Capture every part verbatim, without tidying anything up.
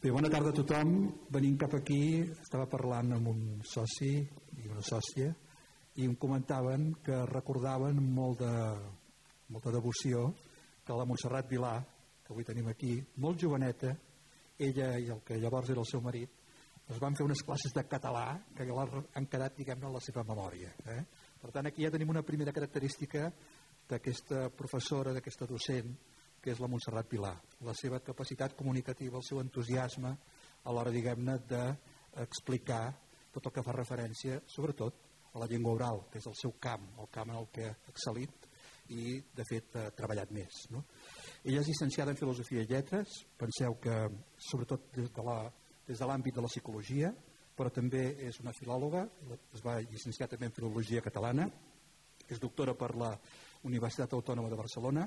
Bé, bona tarda a tothom. Venim cap aquí, estava parlant amb un soci i una sòcia i em comentaven que recordaven molt de, molta devoció que la Montserrat Vilà, que avui tenim aquí, molt joveneta, ella i el que llavors era el seu marit, es van fer unes classes de català que han quedat, diguem-ne, a la seva memòria. Eh? Per tant, aquí ja tenim una primera característica d'aquesta professora, d'aquesta docent, que és la Montserrat Vilà, la seva capacitat comunicativa, el seu entusiasme a l'hora, diguem-ne, d'explicar tot el que fa referència, sobretot, a la llengua oral, que és el seu camp, el camp en el que ha excel·lit i, de fet, ha treballat més. No? Ella és llicenciada en Filosofia i Lletres, penseu que, sobretot des de la, des de l'àmbit de la psicologia, però també és una filòloga, es va llicenciar també en Filologia Catalana, és doctora per la Universitat Autònoma de Barcelona,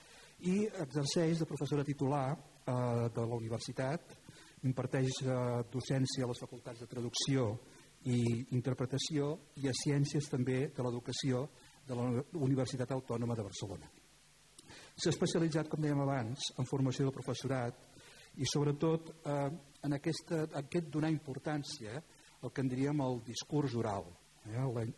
i exerceix de professora titular eh, de la universitat, imparteix eh, docència a les facultats de traducció i interpretació i a ciències també de l'educació de la Universitat Autònoma de Barcelona. S'ha especialitzat, com dèiem abans, en formació del professorat i sobretot eh, en aquesta, aquest donar importància al que en diríem el discurs oral, eh,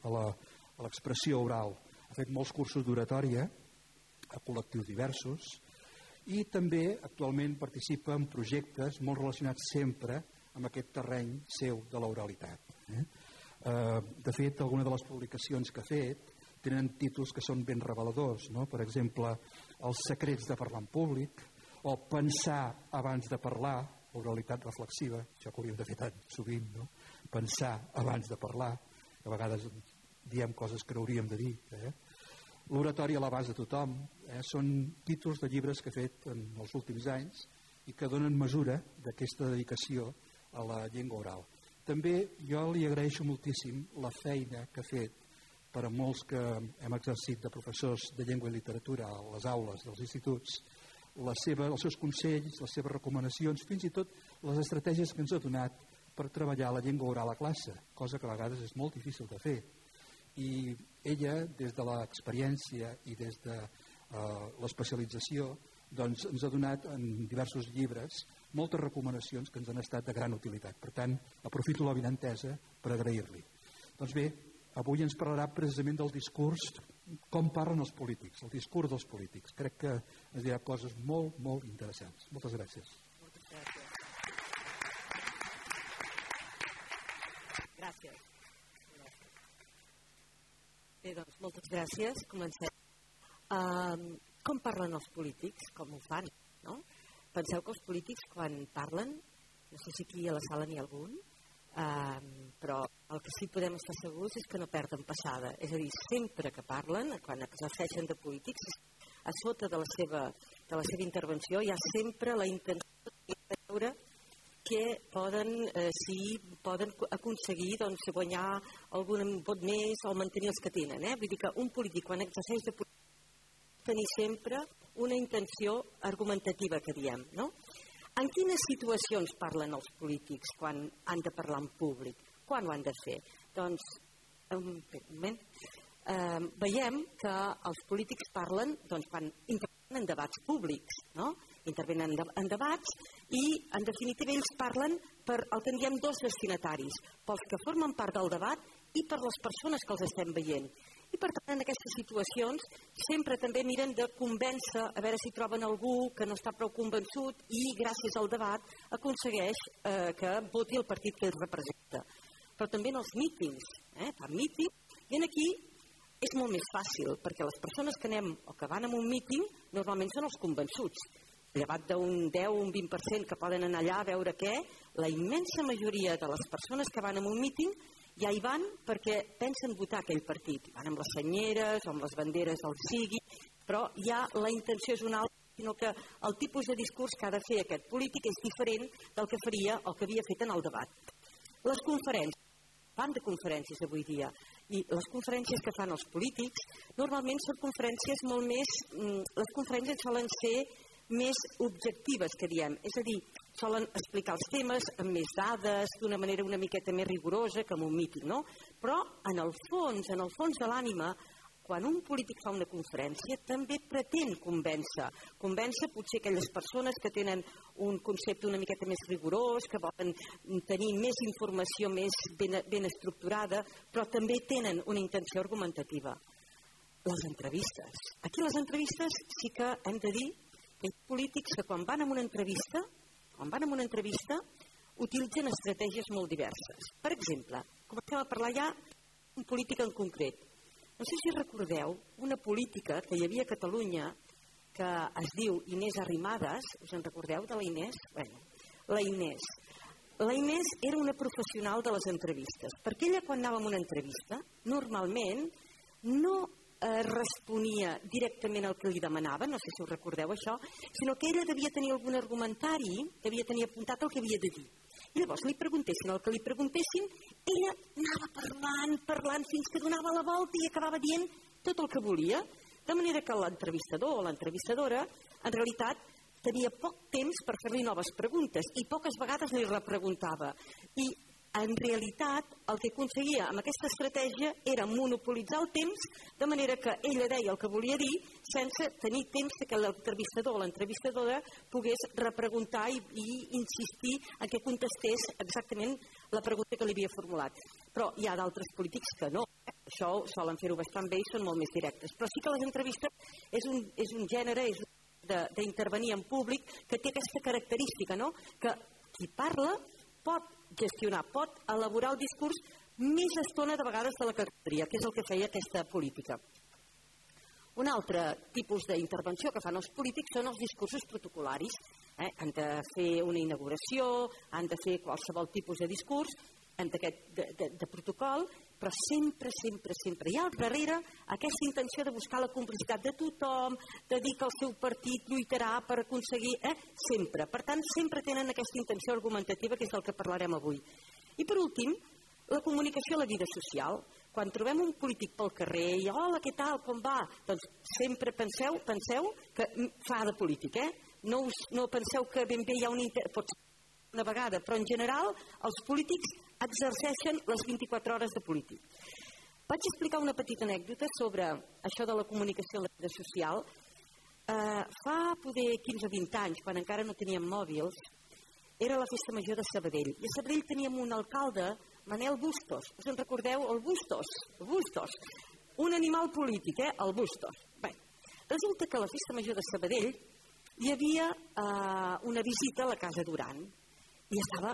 a l'expressió oral. Ha fet molts cursos d'oratòria a col·lectius diversos i també actualment participa en projectes molt relacionats sempre amb aquest terreny seu de l'oralitat. Eh? Eh, de fet, algunes de les publicacions que ha fet tenen títols que són ben reveladors, no? Per exemple, Els secrets de parlar en públic o Pensar abans de parlar, oralitat reflexiva, això que hauríem de fer tan sovint, no? Pensar abans de parlar, que a vegades diem coses que no hauríem de dir, eh? L'oratori a l'abast de tothom, eh, són títols de llibres que ha fet en els últims anys i que donen mesura d'aquesta dedicació a la llengua oral. També jo li agraeixo moltíssim la feina que ha fet per a molts que hem exercit de professors de llengua i literatura a les aules dels instituts, la seva, els seus consells, les seves recomanacions, fins i tot les estratègies que ens ha donat per treballar la llengua oral a classe, cosa que a vegades és molt difícil de fer. I ella, des de l'experiència i des de uh, l'especialització, doncs ens ha donat en diversos llibres moltes recomanacions que ens han estat de gran utilitat. Per tant, aprofito la benentesa per agrair-li. Doncs bé, avui ens parlarà precisament del discurs, com parlen els polítics, el discurs dels polítics. Crec que ens dirà coses molt, molt interessants. Moltes gràcies. Moltes gràcies. Gràcies. Bé, doncs, moltes gràcies. Comencem. Uh, com parlen els polítics? Com ho fan? No? Penseu que els polítics, quan parlen, no sé si aquí a la sala n'hi ha algun, uh, però el que sí podem estar segurs és que no perden passada. És a dir, sempre que parlen, quan exerceixen de polítics, a sota de la seva, de la seva intervenció hi ha sempre la intenció de veure que poden, eh, si poden aconseguir doncs, guanyar algun vot més o mantenir els que tenen. Eh? Vull dir que un polític, quan exerceix de polític, tenir sempre una intenció argumentativa, que diem. No? En quines situacions parlen els polítics quan han de parlar en públic? Quan ho han de fer? Doncs, un moment, eh, veiem que els polítics parlen doncs, quan intervenen en debats públics, no? intervenen en debats i, en definitiva, ells parlen per el que en diem dos destinataris, pels que formen part del debat i per les persones que els estem veient. I, per tant, en aquestes situacions sempre també miren de convèncer, a veure si troben algú que no està prou convençut i, gràcies al debat, aconsegueix eh, que voti el partit que ells representa. Però també en els mítings, eh? fan mítings, i aquí és molt més fàcil, perquè les persones que anem o que van a un míting normalment són els convençuts. Llevat d'un deu o un vint per cent que poden anar allà a veure què, la immensa majoria de les persones que van a un míting ja hi van perquè pensen votar aquell partit. Van amb les senyeres o amb les banderes del sigui, però ja la intenció és una altra, sinó que el tipus de discurs que ha de fer aquest polític és diferent del que faria o que havia fet en el debat. Les conferències, fan de conferències avui dia, i les conferències que fan els polítics normalment són conferències molt més, les conferències solen ser més objectives, que diem, és a dir, solen explicar els temes amb més dades, d'una manera una miqueta més rigorosa que en un míting, no? Però en el fons, en el fons de l'ànima, quan un polític fa una conferència també pretén convèncer. Convèncer potser aquelles persones que tenen un concepte una miqueta més rigorós, que volen tenir més informació més ben, ben estructurada, però també tenen una intenció argumentativa. Les entrevistes. Aquí les entrevistes sí que hem de dir que hi ha polítics que quan van a una entrevista, quan van a una entrevista, utilitzen estratègies molt diverses. Per exemple, comencem a parlar ja d'un polític en concret. No sé si recordeu una política que hi havia a Catalunya que es diu Inés Arrimadas. Us en recordeu de la Inés? Bueno, la Inés. La Inés era una professional de les entrevistes, perquè ella quan anava a una entrevista, normalment no eh, responia directament al que li demanava, no sé si us recordeu això, sinó que ella devia tenir algun argumentari, devia tenir apuntat el que havia de dir. I llavors li preguntessin el que li preguntessin, ella anava parlant, parlant, fins que donava la volta i acabava dient tot el que volia, de manera que l'entrevistador o l'entrevistadora, en realitat, tenia poc temps per fer-li noves preguntes i poques vegades li repreguntava. I, en realitat, el que aconseguia amb aquesta estratègia era monopolitzar el temps, de manera que ella deia el que volia dir sense tenir temps que l'entrevistador o l'entrevistadora pogués repreguntar i, i insistir en què contestés exactament la pregunta que li havia formulat. Però hi ha d'altres polítics que no. Això solen fer-ho bastant bé i són molt més directes. Però sí que les entrevistes és un, és un gènere és d'intervenir en públic que té aquesta característica, no? Que qui parla pot gestionar, pot elaborar el discurs més estona de vegades de la que caldria, que és el que feia aquesta política. Un altre tipus d'intervenció que fan els polítics són els discursos protocolaris. Eh? Han de fer una inauguració, han de fer qualsevol tipus de discurs de, de, de protocol, però sempre, sempre, sempre hi ha al darrere aquesta intenció de buscar la complicitat de tothom, de dir que el seu partit lluitarà per aconseguir... Eh? Sempre. Per tant, sempre tenen aquesta intenció argumentativa, que és del que parlarem avui. I per últim, la comunicació a la vida social. Quan trobem un polític pel carrer i hola, què tal, com va? Doncs sempre penseu, penseu que fa de polític, eh? No, us, no penseu que ben bé hi ha un... Inter... Pot ser una vegada, però en general els polítics exerceixen les vint-i-quatre hores de polític. Vaig explicar una petita anècdota sobre això de la comunicació a la vida social. Eh, fa poder quinze o vint anys, quan encara no teníem mòbils, era la festa major de Sabadell. I a Sabadell teníem un alcalde, Manel Bustos. Us en recordeu? El Bustos. El Bustos. Un animal polític, eh? El Bustos. Bé, resulta que a la festa major de Sabadell hi havia eh, una visita a la Casa Duran i estava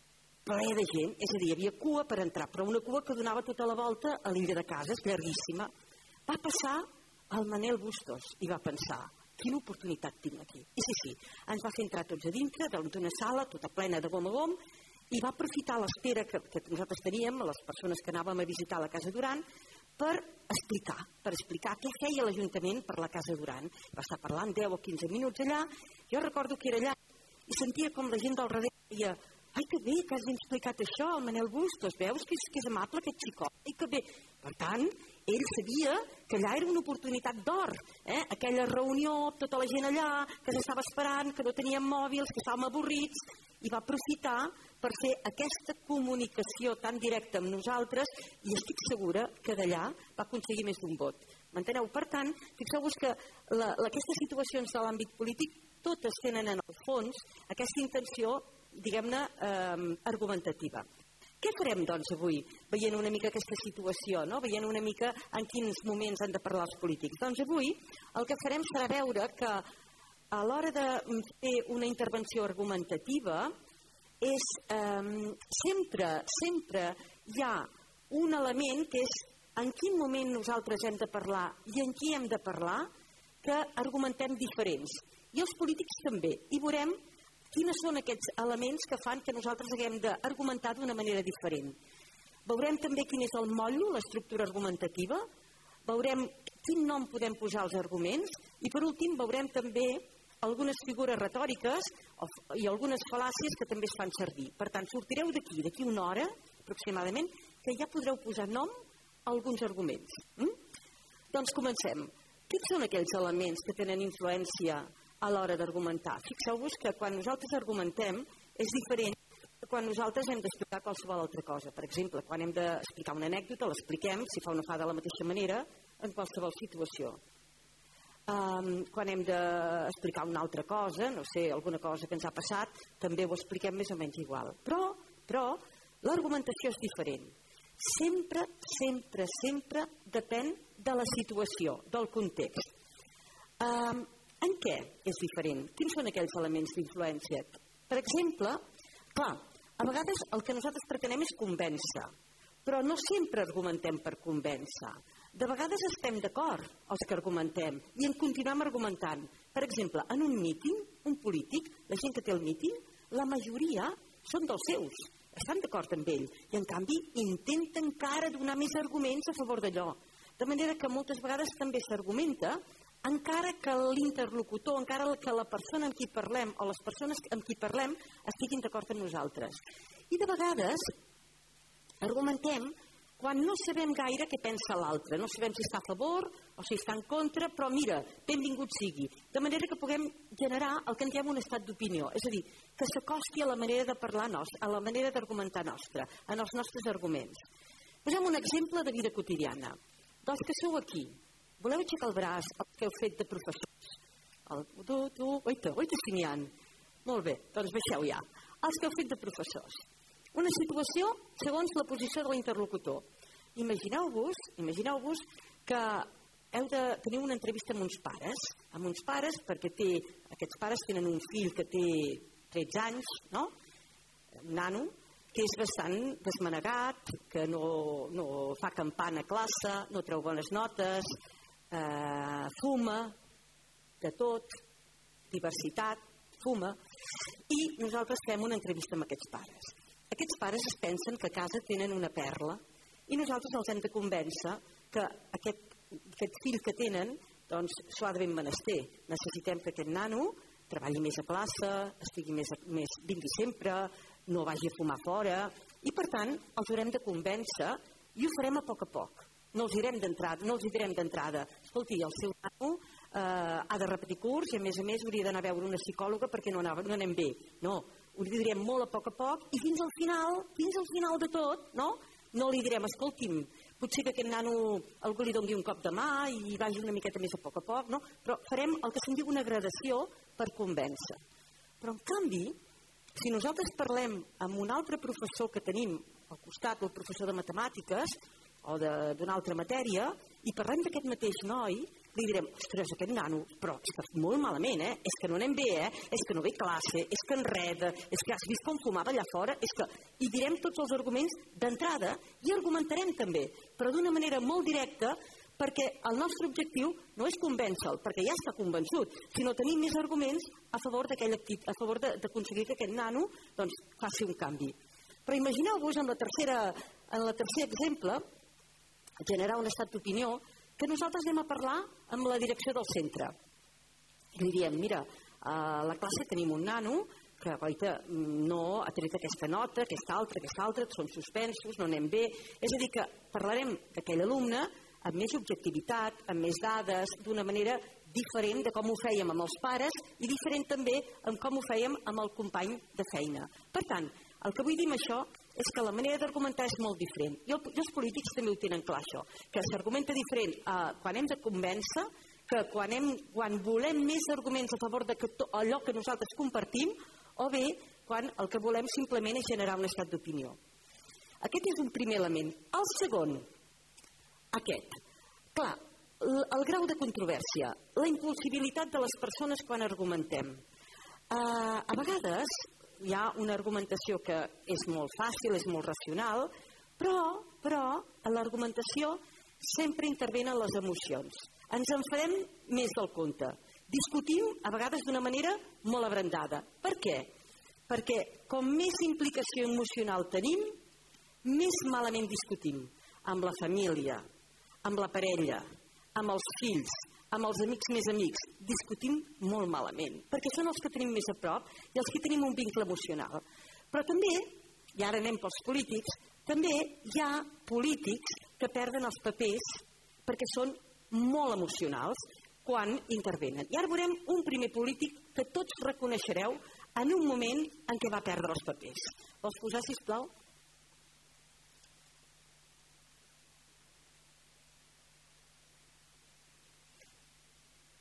ple de gent, és a dir, hi havia cua per entrar, però una cua que donava tota la volta a l'illa de Cases, llarguíssima. Va passar el Manel Bustos i va pensar, quina oportunitat tinc aquí. I sí, sí, ens va fer entrar tots a dintre d'una sala tota plena de gom a gom i va aprofitar l'espera que, que nosaltres teníem, les persones que anàvem a visitar la Casa Duran, per explicar, per explicar què feia l'Ajuntament per la Casa Duran. Va estar parlant deu o quinze minuts allà. Jo recordo que era allà i sentia com la gent del darrere deia ai, que bé que has explicat això, el Manel Bustos, veus que és, que és amable aquest xicot, ai, que bé. Per tant, ell sabia que allà era una oportunitat d'or, eh? Aquella reunió, tota la gent allà, que s'estava esperant, que no teníem mòbils, que estàvem avorrits, i va aprofitar per fer aquesta comunicació tan directa amb nosaltres i estic segura que d'allà va aconseguir més d'un vot. M'enteneu? Per tant, fixeu-vos que la, la, aquestes situacions de l'àmbit polític totes tenen en el fons aquesta intenció, diguem-ne, eh, argumentativa. Què farem, doncs, avui, veient una mica aquesta situació, no? Veient una mica en quins moments han de parlar els polítics? Doncs avui el que farem serà veure que a l'hora de fer una intervenció argumentativa és eh, sempre, sempre hi ha un element que és en quin moment nosaltres hem de parlar i en qui hem de parlar, que argumentem diferents. I els polítics també. I veurem quins són aquests elements que fan que nosaltres haguem d'argumentar d'una manera diferent. Veurem també quin és el motllo, l'estructura argumentativa, veurem quin nom podem posar als arguments i, per últim, veurem també algunes figures retòriques i algunes fal·làcies que també es fan servir. Per tant, sortireu d'aquí, d'aquí una hora, aproximadament, que ja podreu posar nom a alguns arguments. Mm? Doncs comencem. Quins són aquells elements que tenen influència a l'hora d'argumentar? Fixeu-vos que quan nosaltres argumentem és diferent que quan nosaltres hem d'explicar qualsevol altra cosa. Per exemple, quan hem d'explicar una anècdota, l'expliquem, si fa o no fa de la mateixa manera, en qualsevol situació. Um, quan hem d'explicar una altra cosa, no sé, alguna cosa que ens ha passat, també ho expliquem més o menys igual. Però, però l'argumentació és diferent. Sempre, sempre, sempre depèn de la situació, del context. Um, en què és diferent? Quins són aquells elements d'influència? Per exemple, clar, a vegades el que nosaltres pretenem és convèncer, però no sempre argumentem per convèncer. De vegades estem d'acord els que argumentem i en continuem argumentant. Per exemple, en un míting, un polític, la gent que té el míting, la majoria són dels seus, estan d'acord amb ell i en canvi intenten encara donar més arguments a favor d'allò. De manera que moltes vegades també s'argumenta encara que l'interlocutor, encara que la persona amb qui parlem o les persones amb qui parlem estiguin d'acord amb nosaltres. I de vegades argumentem quan no sabem gaire què pensa l'altre, no sabem si està a favor o si està en contra, però mira, benvingut sigui, de manera que puguem generar el que en diem un estat d'opinió, és a dir, que s'acosti a la manera de parlar nostra, a la manera d'argumentar nostra, en els nostres arguments. Posem un exemple de vida quotidiana. Dels que sou aquí, voleu aixecar el braç el que heu fet de professors? El, tu, tu, oita, oita si n'hi ha. Molt bé, doncs baixeu ja. Els que heu fet de professors. Una situació segons la posició de l'interlocutor. Imagineu-vos, imagineu-vos que heu de tenir una entrevista amb uns pares, amb uns pares perquè té, aquests pares tenen un fill que té tretze anys, no? Un nano, que és bastant desmanegat, que no, no fa campana a classe, no treu bones notes, eh, fuma, de tot, diversitat, fuma, i nosaltres fem una entrevista amb aquests pares. Aquests pares es pensen que a casa tenen una perla i nosaltres els hem de convèncer que aquest, aquest fill que tenen doncs s'ho ha de ben menester. Necessitem que aquest nano treballi més a classe, estigui més, més, vingui sempre, no vagi a fumar fora i per tant els haurem de convèncer i ho farem a poc a poc. No els direm d'entrada, no els direm d'entrada. Escolti, el seu nano eh, ha de repetir curs i a més a més hauria d'anar a veure una psicòloga perquè no, anava, no anem bé. No, ho direm molt a poc a poc i fins al final, fins al final de tot, no? No li direm, escolti'm, potser que aquest nano algú li doni un cop de mà i vagi una miqueta més a poc a poc, no? Però farem el que se'n diu una gradació per convèncer. Però en canvi, si nosaltres parlem amb un altre professor que tenim al costat, el professor de matemàtiques o d'una altra matèria, i parlem d'aquest mateix noi, li direm, ostres, aquest nano, però està molt malament, eh? És que no anem bé, eh? És que no ve a classe, és que enreda, és que has vist com fumava allà fora, és que... I direm tots els arguments d'entrada i argumentarem també, però d'una manera molt directa, perquè el nostre objectiu no és convèncer-lo, perquè ja està convençut, sinó tenir més arguments a favor d'aquell actit, a favor d'aconseguir que aquest nano doncs, faci un canvi. Però imagineu-vos en la tercera, en el tercer exemple, generar un estat d'opinió, que nosaltres anem a parlar amb la direcció del centre. I li diem, mira, a la classe tenim un nano que goita, no ha tret aquesta nota, aquesta altra, aquesta altra, són suspensos, no anem bé. És a dir, que parlarem d'aquell alumne amb més objectivitat, amb més dades, d'una manera diferent de com ho fèiem amb els pares i diferent també amb com ho fèiem amb el company de feina. Per tant, el que vull dir amb això és que la manera d'argumentar és molt diferent. I, el, i els polítics també ho tenen clar, això, que s'argumenta diferent eh, quan hem de convèncer que quan, hem, quan volem més arguments a favor de que to, allò que nosaltres compartim o bé quan el que volem simplement és generar un estat d'opinió. Aquest és un primer element. El segon, aquest. Clar, el, el grau de controvèrsia, la impulsibilitat de les persones quan argumentem. Eh, a vegades hi ha una argumentació que és molt fàcil, és molt racional, però, però a l'argumentació sempre intervenen les emocions. Ens enfadem més del compte. Discutim a vegades d'una manera molt abrandada. Per què? Perquè com més implicació emocional tenim, més malament discutim. Amb la família, amb la parella, amb els fills, amb els amics més amics, discutim molt malament, perquè són els que tenim més a prop i els que tenim un vincle emocional. Però també, i ara anem pels polítics, també hi ha polítics que perden els papers perquè són molt emocionals quan intervenen. I ara veurem un primer polític que tots reconeixereu en un moment en què va perdre els papers. Vols posar, sisplau?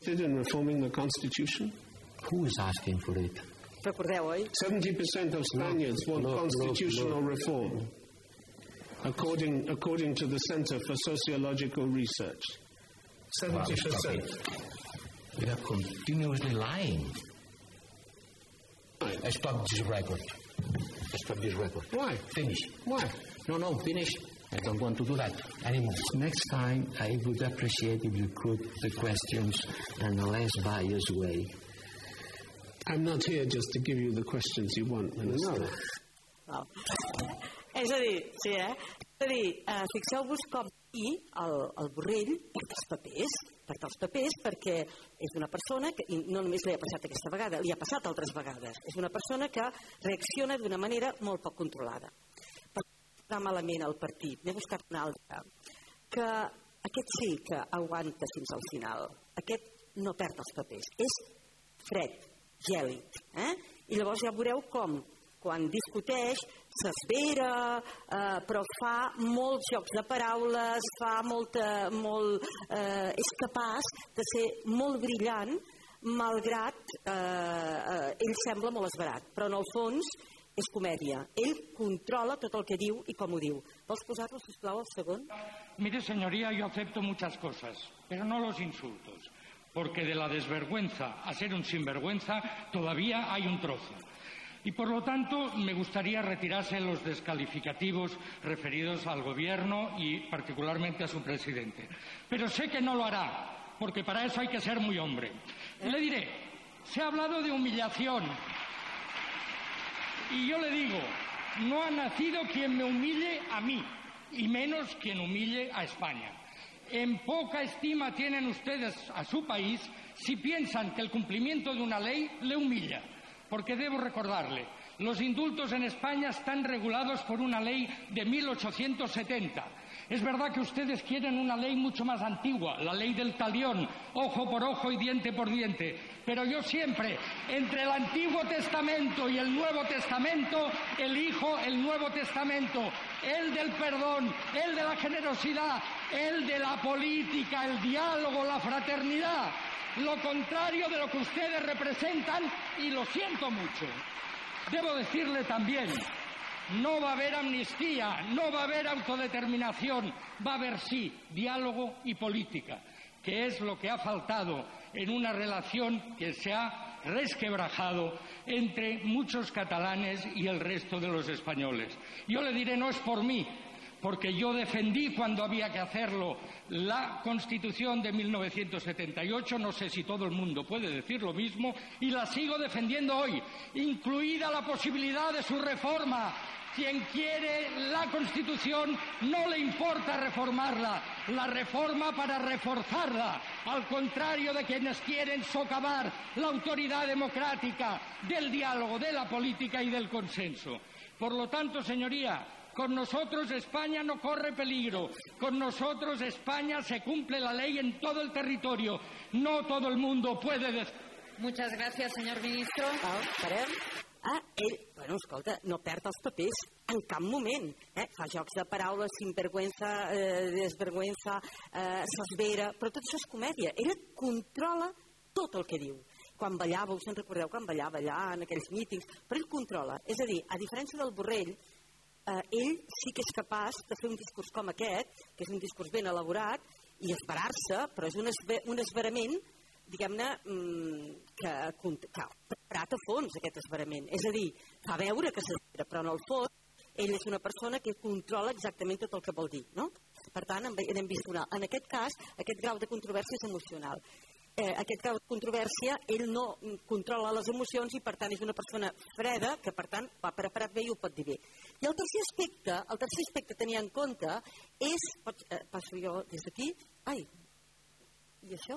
in reforming the Constitution? Who is asking for it? Recordeu, oi? seventy percent of Spaniards no, want no, constitutional no, no. reform, according, according to the Center for Sociological Research. seventy percent. Wow, we are continuously lying. Right. I stop this record. I stop this record. Why? Finish. Why? No, no, finish. I don't want to do that anymore. Next time, I would appreciate if you could the questions in a less biased way. I'm not here just to give you the questions you want, Minister. No. Wow. És a dir, sí, eh? És a dir, uh, fixeu-vos com aquí el, el Borrell perd els papers, perd els papers perquè és una persona que, i no només li ha passat aquesta vegada, li ha passat altres vegades, és una persona que reacciona d'una manera molt poc controlada. Per anar malament al partit, n'he buscat una altra, que aquest sí que aguanta fins al final, aquest no perd els papers, és fred, gèlid, eh? I llavors ja veureu com quan discuteix s'esvera, eh, però fa molts jocs de paraules, fa molta, molt, eh, és capaç de ser molt brillant, malgrat eh, eh, ell sembla molt esverat, però en el fons és comèdia. Ell controla tot el que diu i com ho diu. Vols posar-lo, sisplau, al segon? Mire, señoría, yo acepto muchas cosas, pero no los insultos, porque de la desvergüenza a ser un sinvergüenza todavía hay un trozo. Y por lo tanto me gustaría retirarse los descalificativos referidos al gobierno y particularmente a su presidente. Pero sé que no lo hará, porque para eso hay que ser muy hombre. Le diré, se ha hablado de humillación y yo le digo, no ha nacido quien me humille a mí y menos quien humille a España. En poca estima tienen ustedes a su país si piensan que el cumplimiento de una ley le humilla. Porque debo recordarle, los indultos en España están regulados por una ley de mil ochocientos setenta. Es verdad que ustedes quieren una ley mucho más antigua, la ley del talión, ojo por ojo y diente por diente. Pero yo siempre, entre el Antiguo Testamento y el Nuevo Testamento, elijo el Nuevo Testamento, el del perdón, el de la generosidad, el de la política, el diálogo, la fraternidad. Lo contrario de lo que ustedes representan, y lo siento mucho. Debo decirle también, no va a haber amnistía, no va a haber autodeterminación, va a haber sí diálogo y política, que es lo que ha faltado en una relación que se ha resquebrajado entre muchos catalanes y el resto de los españoles. Yo le diré, no es por mí, porque yo defendí cuando había que hacerlo la Constitución de mil novecientos setenta y ocho, no sé si todo el mundo puede decir lo mismo, y la sigo defendiendo hoy, incluida la posibilidad de su reforma. Quien quiere la Constitución no le importa reformarla, la reforma para reforzarla, al contrario de quienes quieren socavar la autoridad democrática del diálogo, de la política y del consenso. Por lo tanto, señoría, con nosotros España no corre peligro. Con nosotros España se cumple la ley en todo el territorio. No todo el mundo puede decir. Muchas gracias, señor ministro. Val, parem. Ah, ell, bueno, escolta, no perd els papers en cap moment. Eh? Fa jocs de paraules, sinvergüenza, eh, desvergüenza, eh, s'esvera, però tot això és comèdia. Ell controla tot el que diu. Quan ballava, us en recordeu, quan ballava allà en aquells mítings, però ell controla. És a dir, a diferència del Borrell, Eh, ell sí que és capaç de fer un discurs com aquest, que és un discurs ben elaborat, i esverar-se, però és un, esver, un esverament, diguem-ne, mmm, que, que ha preparat a fons aquest esverament. És a dir, fa veure que s'esvera, però en el fons ell és una persona que controla exactament tot el que vol dir, no? Per tant, n'hem vist una. En aquest cas, aquest grau de controvèrsia és emocional. Eh, aquest grau de controvèrsia, ell no controla les emocions i per tant és una persona freda que per tant ho ha preparat bé i ho pot dir bé. I el tercer aspecte, el tercer aspecte a tenir en compte és, pot, eh, passo jo des d'aquí, ai, i això?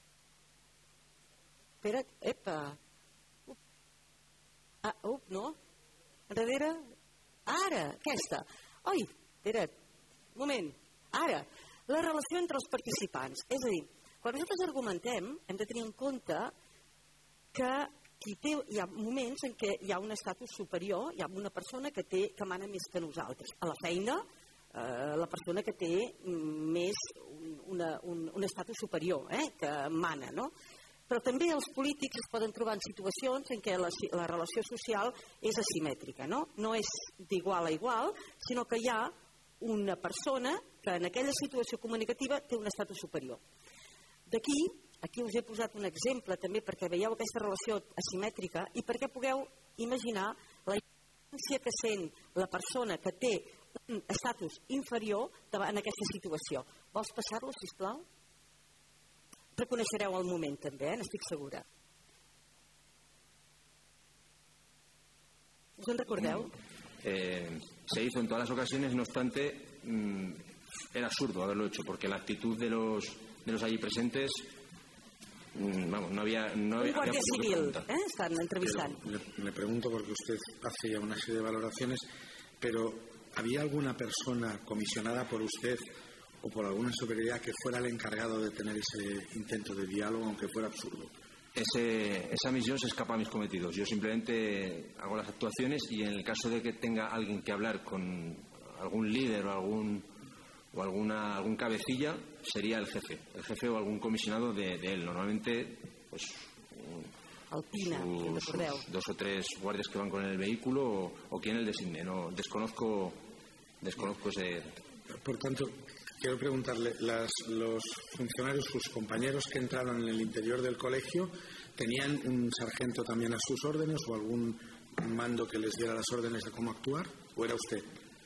Espera't, epa, up. Ah, up, no? Enrere, ara, aquesta, oi, espera't, un moment, ara, la relació entre els participants, és a dir, quan nosaltres argumentem, hem de tenir en compte que qui té, hi ha moments en què hi ha un estatus superior, hi ha una persona que té que mana més que nosaltres. A la feina, eh, la persona que té més, un, una, un, un estatus superior eh, que mana, no? Però també els polítics es poden trobar en situacions en què la, la relació social és asimètrica, no? No és d'igual a igual, sinó que hi ha una persona que en aquella situació comunicativa té un estatus superior. D'aquí, aquí us he posat un exemple també perquè veieu aquesta relació asimètrica i perquè pugueu imaginar la importància que sent la persona que té un estatus inferior en aquesta situació. Vols passar-lo, sisplau? Reconeixereu el moment també, eh? N'estic segura. ¿Os en recordeu? Eh, se hizo en todas las ocasiones, no obstante, mmm, era absurdo haberlo hecho, porque la actitud de los, de los allí presentes, mmm, vamos, no había... No había un guardia civil, ¿eh? Están entrevistando. Le, le pregunto porque usted hace ya una serie de valoraciones, pero ¿había alguna persona comisionada por usted o por alguna superioridad que fuera el encargado de tener ese intento de diálogo, aunque fuera absurdo? Ese, esa misión se escapa a mis cometidos. Yo simplemente hago las actuaciones y en el caso de que tenga alguien que hablar con algún líder o algún o alguna algún cabecilla, sería el jefe, el jefe o algún comisionado de, de él. Normalmente, pues Alpina, sus, sus dos o tres guardias que van con el vehículo o, o quien él designe. No desconozco, desconozco ese. Por tanto, quiero preguntarle, las, los funcionarios, sus compañeros que entraron en el interior del colegio, ¿tenían un sargento también a sus órdenes o algún mando que les diera las órdenes de cómo actuar? ¿O era usted?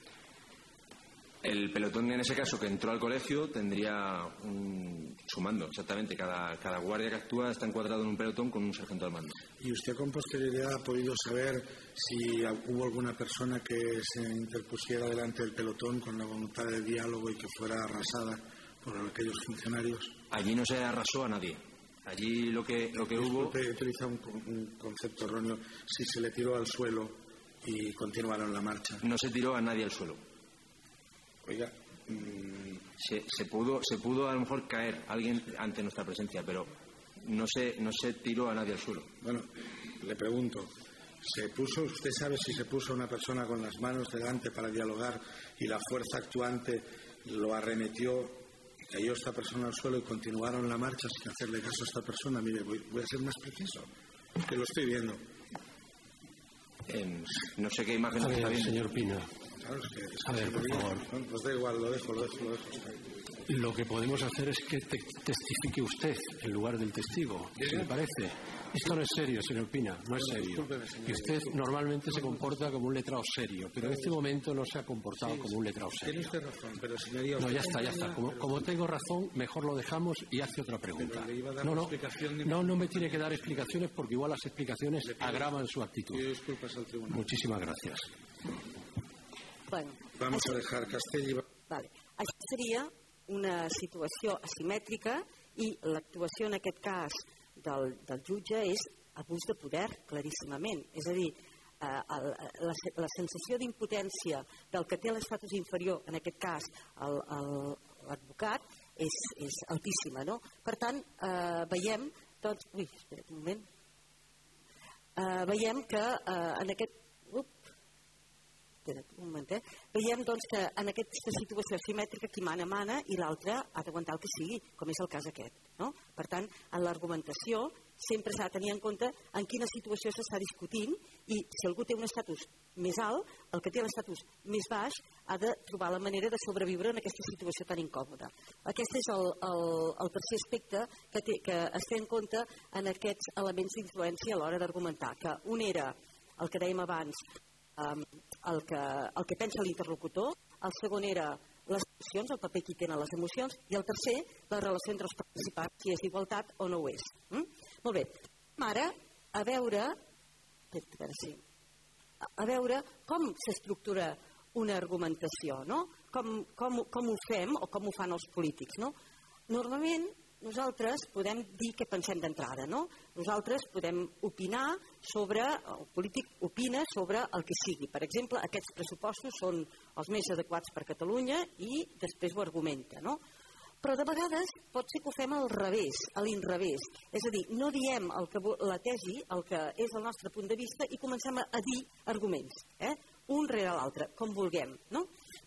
El pelotón, en ese caso, que entró al colegio, tendría un, su mando, exactamente. Cada, cada guardia que actúa está encuadrado en un pelotón con un sargento al mando. ¿Y usted con posterioridad ha podido saber si hubo alguna persona que se interpusiera delante del pelotón con la voluntad de diálogo y que fuera arrasada por aquellos funcionarios? Allí no se arrasó a nadie. Allí lo que, lo que hubo... Usted utiliza un, un concepto erróneo. Si se le tiró al suelo y continuaron la marcha. No se tiró a nadie al suelo. Oiga, mmm... se, se pudo se pudo a lo mejor caer alguien ante nuestra presencia, pero no se no se tiró a nadie al suelo. Bueno, le pregunto, ¿se puso, usted sabe si se puso una persona con las manos delante para dialogar y la fuerza actuante lo arremetió y cayó esta persona al suelo y continuaron la marcha sin hacerle caso a esta persona? Mire, voy, voy a ser más preciso, que lo estoy viendo. Eh, no sé qué imagen está viendo. Señor Pina. Claro, es que, es a ver, por favor. Bueno, pues da igual, lo dejo, lo dejo, lo dejo. Lo que podemos hacer es que te testifique usted en lugar del testigo, si le parece. Esto no es serio, señor Pina, no es serio. Y usted normalmente se comporta como un letrado serio, pero en este momento no se ha comportado como un letrado serio. Tiene usted razón, pero señoría... No, ya está, ya está. Como, como tengo razón, mejor lo dejamos y hace otra pregunta. No, no, no, no me tiene que dar explicaciones porque igual las explicaciones agravan su actitud. Disculpas al tribunal. Muchísimas gracias. Bueno, Vamos a dejar Castelli. Vale. Això seria una situació asimètrica i l'actuació en aquest cas del, del jutge és abús de poder, claríssimament. És a dir, eh, el, la, la sensació d'impotència del que té l'estatus inferior, en aquest cas l'advocat, és, és altíssima, no? Per tant, eh, veiem, doncs, ui, espera un moment, eh, veiem que eh, en aquest un moment, eh? veiem doncs, que en aquesta situació asimètrica qui mana, mana i l'altre ha d'aguantar el que sigui, com és el cas aquest. No? Per tant, en l'argumentació sempre s'ha de tenir en compte en quina situació s'està discutint i si algú té un estatus més alt, el que té l'estatus més baix ha de trobar la manera de sobreviure en aquesta situació tan incòmoda. Aquest és el, el, el tercer aspecte que, té, que es té en compte en aquests elements d'influència a l'hora d'argumentar, que un era el que dèiem abans, Um, el, que, el que pensa l'interlocutor, el segon era les emocions, el paper que tenen les emocions, i el tercer, la relació entre els participants, si és igualtat o no ho és. Mm? Molt bé. Ara, a veure, a veure, sí, a veure com s'estructura una argumentació, no? Com, com, com ho fem o com ho fan els polítics, no? Normalment, nosaltres podem dir què pensem d'entrada, no? Nosaltres podem opinar sobre, el polític opina sobre el que sigui. Per exemple, aquests pressupostos són els més adequats per Catalunya i després ho argumenta, no? Però de vegades pot ser que ho fem al revés, a l'inrevés. És a dir, no diem el que, la tesi, el que és el nostre punt de vista i comencem a dir arguments, eh? Un rere l'altre, com vulguem, no?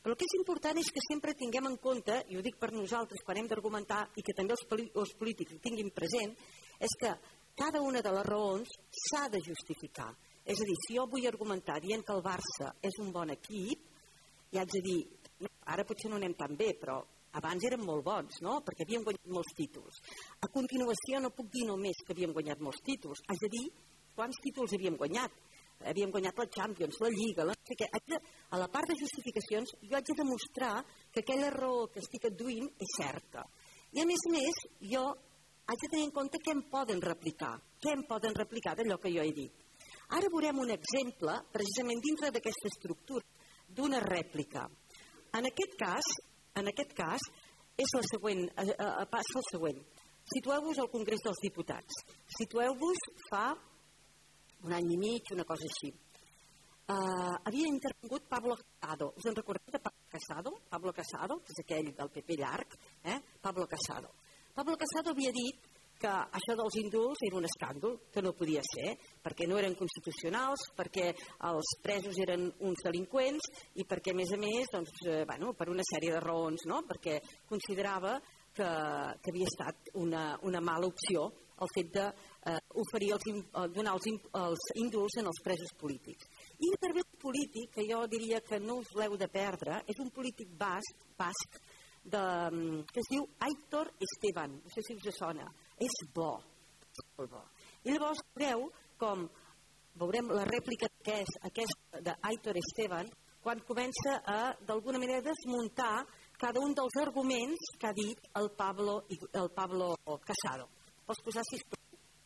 Però el que és important és que sempre tinguem en compte, i ho dic per nosaltres quan hem d'argumentar i que també els, els polítics ho tinguin present, és que cada una de les raons s'ha de justificar. És a dir, si jo vull argumentar dient que el Barça és un bon equip, ja haig de dir, no, ara potser no anem tan bé, però abans eren molt bons, no? Perquè havíem guanyat molts títols. A continuació no puc dir només que havíem guanyat molts títols, haig de dir quants títols havíem guanyat. Havíem guanyat la Champions, la Lliga, la... a la part de justificacions jo haig de demostrar que aquella raó que estic adduint és certa. I a més a més, jo haig de tenir en compte què em poden replicar, què em poden replicar d'allò que jo he dit. Ara veurem un exemple, precisament dintre d'aquesta estructura, d'una rèplica. En aquest cas, en aquest cas, és la següent, eh, eh, passa el següent. Situeu-vos al Congrés dels Diputats. Situeu-vos fa un any i mig, una cosa així. Uh, havia intervingut Pablo Casado. Us en recordeu de Pablo Casado? Pablo Casado, que és aquell del P P llarg, eh? Pablo Casado. Pablo Casado havia dit que això dels indults era un escàndol, que no podia ser, perquè no eren constitucionals, perquè els presos eren uns delinqüents i perquè, a més a més, doncs, eh, bueno, per una sèrie de raons, no? Perquè considerava que, que havia estat una, una mala opció el fet de eh, oferir els, donar els, els indults en els presos polítics. I també un polític, que jo diria que no us l'heu de perdre, és un polític basc, basc de, que es diu Aitor Esteban, no sé si us sona. És bo, és molt bo. I llavors veureu com, veurem la rèplica aquesta d'Aitor Esteban, quan comença a, d'alguna manera, desmuntar cada un dels arguments que ha dit el Pablo, el Pablo Casado. Pots posar, sisplau?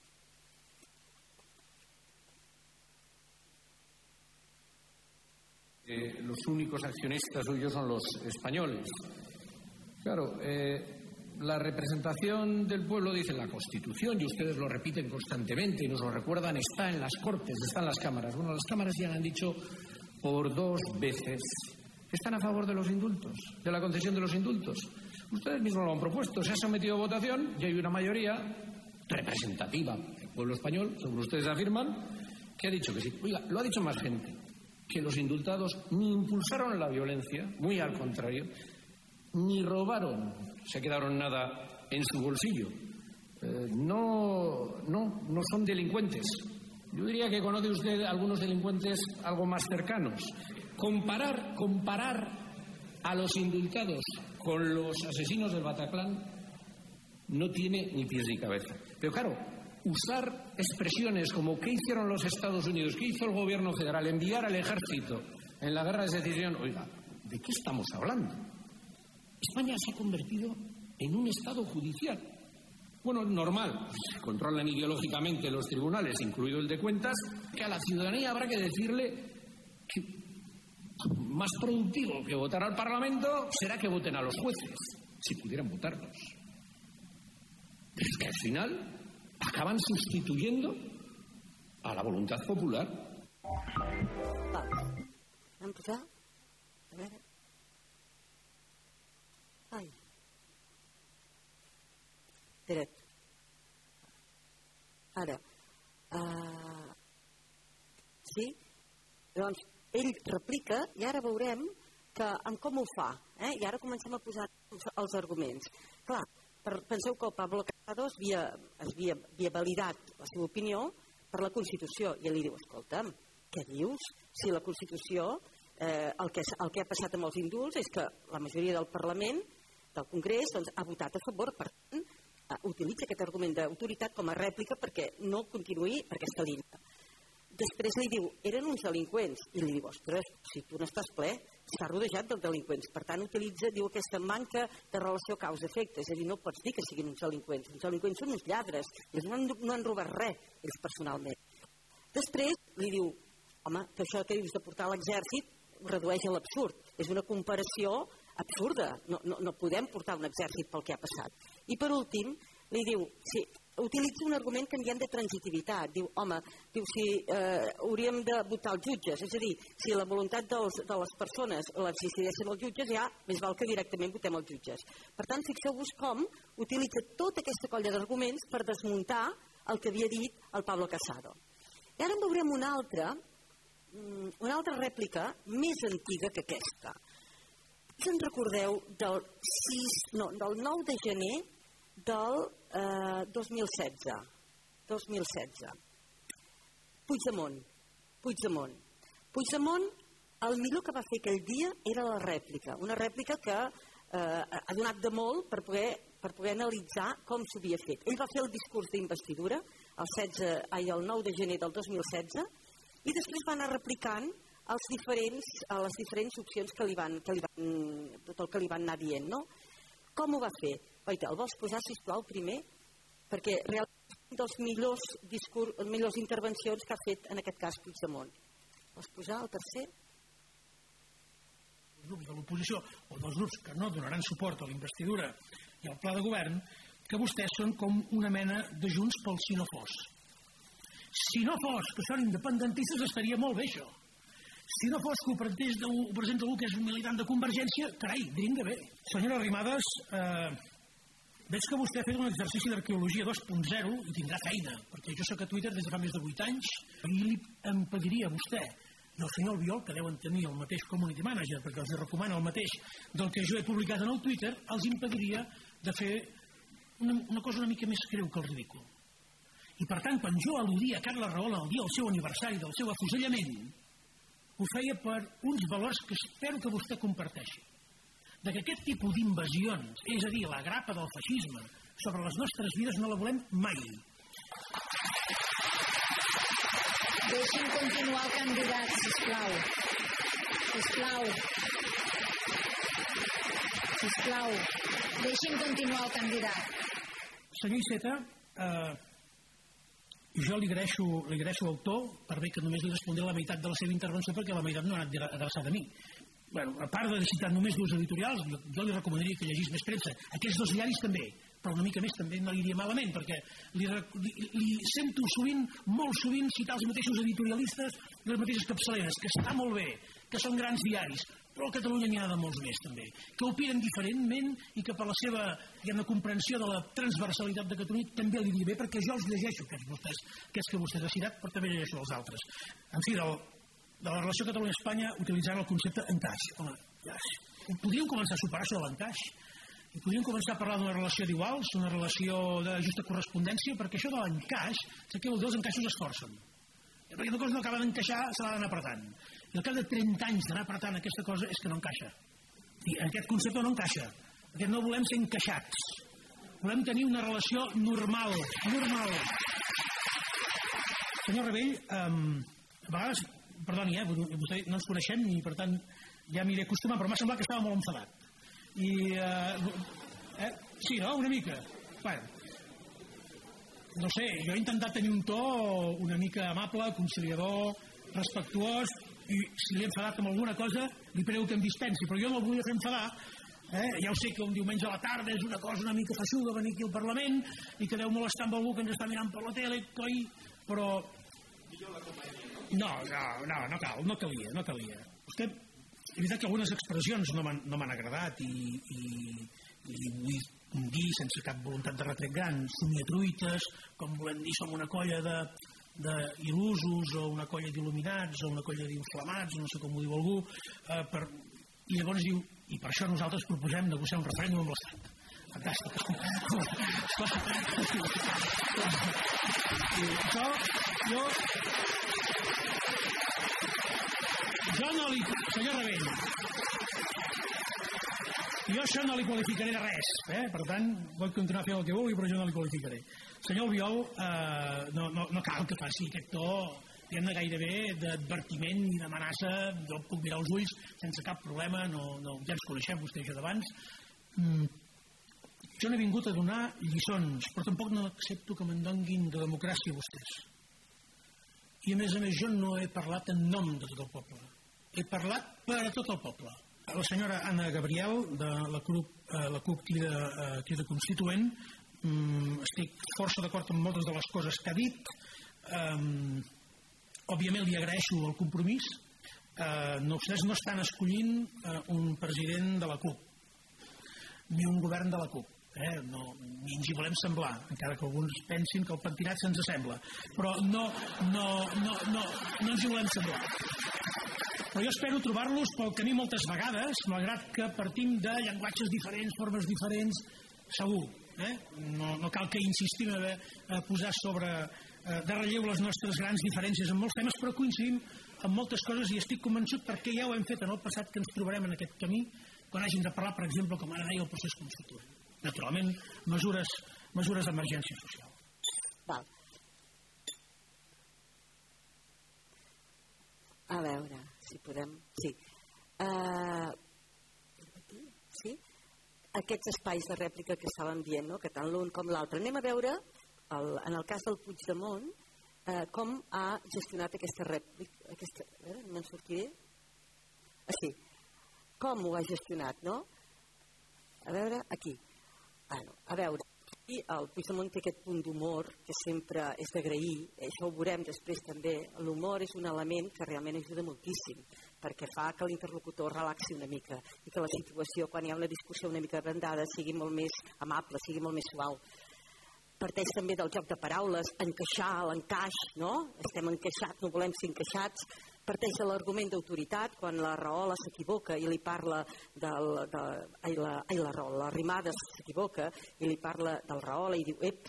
Eh, los únicos accionistas suyos son los españoles. Claro, eh, la representación del pueblo, dice la Constitución, y ustedes lo repiten constantemente y nos lo recuerdan, está en las Cortes, está en las cámaras. Bueno, las cámaras ya han dicho por dos veces que están a favor de los indultos, de la concesión de los indultos. Ustedes mismos lo han propuesto, se ha sometido a votación y hay una mayoría representativa del pueblo español, según ustedes afirman, que ha dicho que sí. Oiga, lo ha dicho más gente, que los indultados ni impulsaron la violencia, muy al contrario, ni robaron, se quedaron nada en su bolsillo. Eh, no, no, no son delincuentes. Yo diría que conoce usted algunos delincuentes algo más cercanos. Comparar, comparar a los indultados con los asesinos del Bataclan no tiene ni pies ni cabeza. Pero claro, usar expresiones como ¿qué hicieron los Estados Unidos? ¿Qué hizo el gobierno federal? Enviar al ejército en la guerra de secesión. Oiga, ¿de qué estamos hablando? España se ha convertido en un Estado judicial. Bueno, normal, se controlan ideológicamente los tribunales, incluido el de cuentas, que a la ciudadanía habrá que decirle que más productivo que votar al Parlamento será que voten a los jueces, si pudieran votarlos. Pero es que al final acaban sustituyendo a la voluntad popular. Vamos. ¿A empezar? A ver. Ai. Dret. Ara. Uh, sí? Doncs ell replica i ara veurem que amb com ho fa. Eh? I ara comencem a posar els arguments. Clar, per, penseu que el Pablo Casado havia, havia, havia validat la seva opinió per la Constitució i ell li diu, escolta'm, què dius? Si la Constitució, eh, el, que, el que ha passat amb els indults és que la majoria del Parlament, del Congrés, doncs, ha votat a favor, per tant, utilitza aquest argument d'autoritat com a rèplica perquè no continuï per aquesta línia. Després li diu, eren uns delinqüents, i li diu, ostres, si tu n'estàs ple, està rodejat de delinqüents. Per tant, utilitza, diu, aquesta manca de relació causa-efecte, és a dir, no pots dir que siguin uns delinqüents. Els delinqüents són uns lladres, ells no han, no han robat res, ells personalment. Després li diu, home, que això que dius de portar a l'exèrcit ho redueix a l'absurd. És una comparació absurda, no, no, no podem portar un exèrcit pel que ha passat. I per últim, li diu, sí, utilitza un argument que en diem de transitivitat. Diu, home, diu, si eh, hauríem de votar els jutges, és a dir, si la voluntat dels, de les persones la decideixen els jutges, ja més val que directament votem els jutges. Per tant, fixeu-vos com utilitza tota aquesta colla d'arguments per desmuntar el que havia dit el Pablo Casado. I ara en veurem una altra, una altra rèplica més antiga que aquesta. Se'n recordeu del, sis, no, del nou de gener del eh, dos mil setze. dos mil setze. Puigdemont. Puigdemont. Puigdemont, el millor que va fer aquell dia era la rèplica. Una rèplica que eh, ha donat de molt per poder, per poder analitzar com s'havia fet. Ell va fer el discurs d'investidura el, setze, ai, el nou de gener del dos mil setze i després va anar replicant els diferents, a les diferents opcions que li van, que li van, tot el que li van anar dient, no? Com ho va fer? Oita, el vols posar, sisplau, primer? Perquè realment dels millors discurs, les millors intervencions que ha fet en aquest cas Puigdemont. Vols posar el tercer? Els grups de l'oposició o dels grups que no donaran suport a la investidura i al pla de govern, que vostès són com una mena de Junts pel si no fos. Si no fos que són independentistes estaria molt bé això. Si no fos que ho presenta algú que és un militant de Convergència, carai, dringa bé. Senyora Arrimadas, eh, veig que vostè ha fet un exercici d'arqueologia dos punt zero i tindrà feina, perquè jo soc a Twitter des de fa més de vuit anys i li impediria a vostè i al senyor Albiol, que deuen tenir el mateix community manager, perquè els recomana el mateix del que jo he publicat en el Twitter, els impediria de fer una, una cosa una mica més greu que el ridícul. I per tant, quan jo al·ludia a Carla Rahola el dia del seu aniversari, del seu afusellament, ho feia per uns valors que espero que vostè comparteixi. De que aquest tipus d'invasions, és a dir, la grapa del feixisme, sobre les nostres vides no la volem mai. Deixi'm continuar el candidat, sisplau. Sisplau. Sisplau. Deixi'm continuar el candidat. Senyor Iceta, eh, jo li agraeixo, li agraeixo el to, per bé que només li respondré la meitat de la seva intervenció perquè la meitat no ha anat adreçada a mi. Bueno, a part de citar només dues editorials, jo, jo li recomanaria que llegís més premsa. Aquests dos diaris també, però una mica més també no li diria malament, perquè li, li, li sento sovint, molt sovint, citar els mateixos editorialistes i les mateixes capçaleres, que està molt bé, que són grans diaris, però a Catalunya n'hi ha de molts més també, que opinen diferentment i que per la seva diguem, comprensió de la transversalitat de Catalunya també li diria bé, perquè jo els llegeixo, aquests, vostès, aquests que vostès ha citat, però també llegeixo els altres. En fi, del, de la relació Catalunya-Espanya utilitzant el concepte encaix. Home, ja, podríem començar a superar això de l'encaix. I podríem començar a parlar d'una relació d'iguals, una relació de justa correspondència, perquè això de l'encaix, sé que els dos encaixos es forcen. Perquè una cosa no acaba d'encaixar, se l'ha d'anar apretant. I al cap de trenta anys d'anar apretant aquesta cosa és que no encaixa. I aquest concepte no encaixa, perquè no volem ser encaixats. Volem tenir una relació normal, normal. Senyor Rebell, eh, a vegades, perdoni, eh, vostè no ens coneixem i per tant ja m'hi he acostumat, però m'ha semblat que estava molt enfadat. I, eh, eh, sí, no?, una mica. Bueno, no sé, jo he intentat tenir un to una mica amable, conciliador, respectuós, i si l'he enfadat amb alguna cosa, li prego que em dispensi, però jo no el volia fer enfadar. Eh? Ja ho sé que un diumenge a la tarda és una cosa una mica feixuga venir aquí al Parlament i que deu molestar amb algú que ens està mirant per la tele, coi, però... No, no, no, no cal, no calia, no calia. Vostè, és veritat que algunes expressions no m'han no m'han agradat i, i, i li vull dir, sense cap voluntat de retret gran, somiatruites, com volem dir, som una colla de d'il·lusos o una colla d'il·luminats o una colla d'inflamats, no sé com ho diu algú, eh, per, i llavors diu, i per això nosaltres proposem negociar un referèndum amb l'Estat. Fantàstic. I això, jo... Jo no li... Senyor Rebell, jo això no li qualificaré de res, eh? Per tant, pot continuar fent el que vulgui, però jo no li qualificaré. Senyor Albiol, eh, no, no, no cal que faci aquest to, diguem-ne gairebé d'advertiment i d'amenaça, jo puc mirar els ulls sense cap problema, no, no, ja ens coneixem vostè i jo d'abans. Mm, jo no he vingut a donar lliçons, però tampoc no accepto que me'n donguin de democràcia vostès. I a més a més jo no he parlat en nom de tot el poble, he parlat per a tot el poble. La senyora Anna Gabriel, de la CUP, eh, la CUP crida, eh, crida Constituent, mm, estic força d'acord amb moltes de les coses que ha dit. Um, òbviament li agraeixo el compromís. Uh, no, vostès no estan escollint uh, un president de la CUP, ni un govern de la CUP. Eh? No, ni ens hi volem semblar, encara que alguns pensin que el pentinat se'ns sembla. Però no, no, no, no, no ens hi volem semblar. Però jo espero trobar-los pel camí moltes vegades, malgrat que partim de llenguatges diferents, formes diferents, segur. Eh? No, no cal que insistim a, a posar sobre eh, de relleu les nostres grans diferències en molts temes, però coincidim en moltes coses i estic convençut, perquè ja ho hem fet en el passat, que ens trobarem en aquest camí quan hàgim de parlar, per exemple, com ara deia, el procés constituent. Naturalment, mesures, mesures d'emergència social. Val. A veure, si podem... Sí. Uh, sí? Aquests espais de rèplica que estàvem dient, no? Que tant l'un com l'altre. Anem a veure, el, en el cas del Puigdemont, uh, com ha gestionat aquesta rèplica. Aquesta, a veure, me'n sortiré? Ah, sí. Com ho ha gestionat, no? A veure, aquí. Bueno, a veure, aquí el Puigdemont té aquest punt d'humor que sempre és d'agrair, això ho veurem després també. L'humor és un element que realment ajuda moltíssim, perquè fa que l'interlocutor relaxi una mica i que la situació, quan hi ha una discussió una mica abrandada, sigui molt més amable, sigui molt més suau. Parteix també del joc de paraules, encaixar, l'encaix, no? Estem encaixats, no volem ser encaixats. Parteix de l'argument d'autoritat, quan la Rahola s'equivoca i li parla del... De, ai, la, ai, la Rahola, la Arrimadas s'equivoca i li parla del Rahola i diu, ep,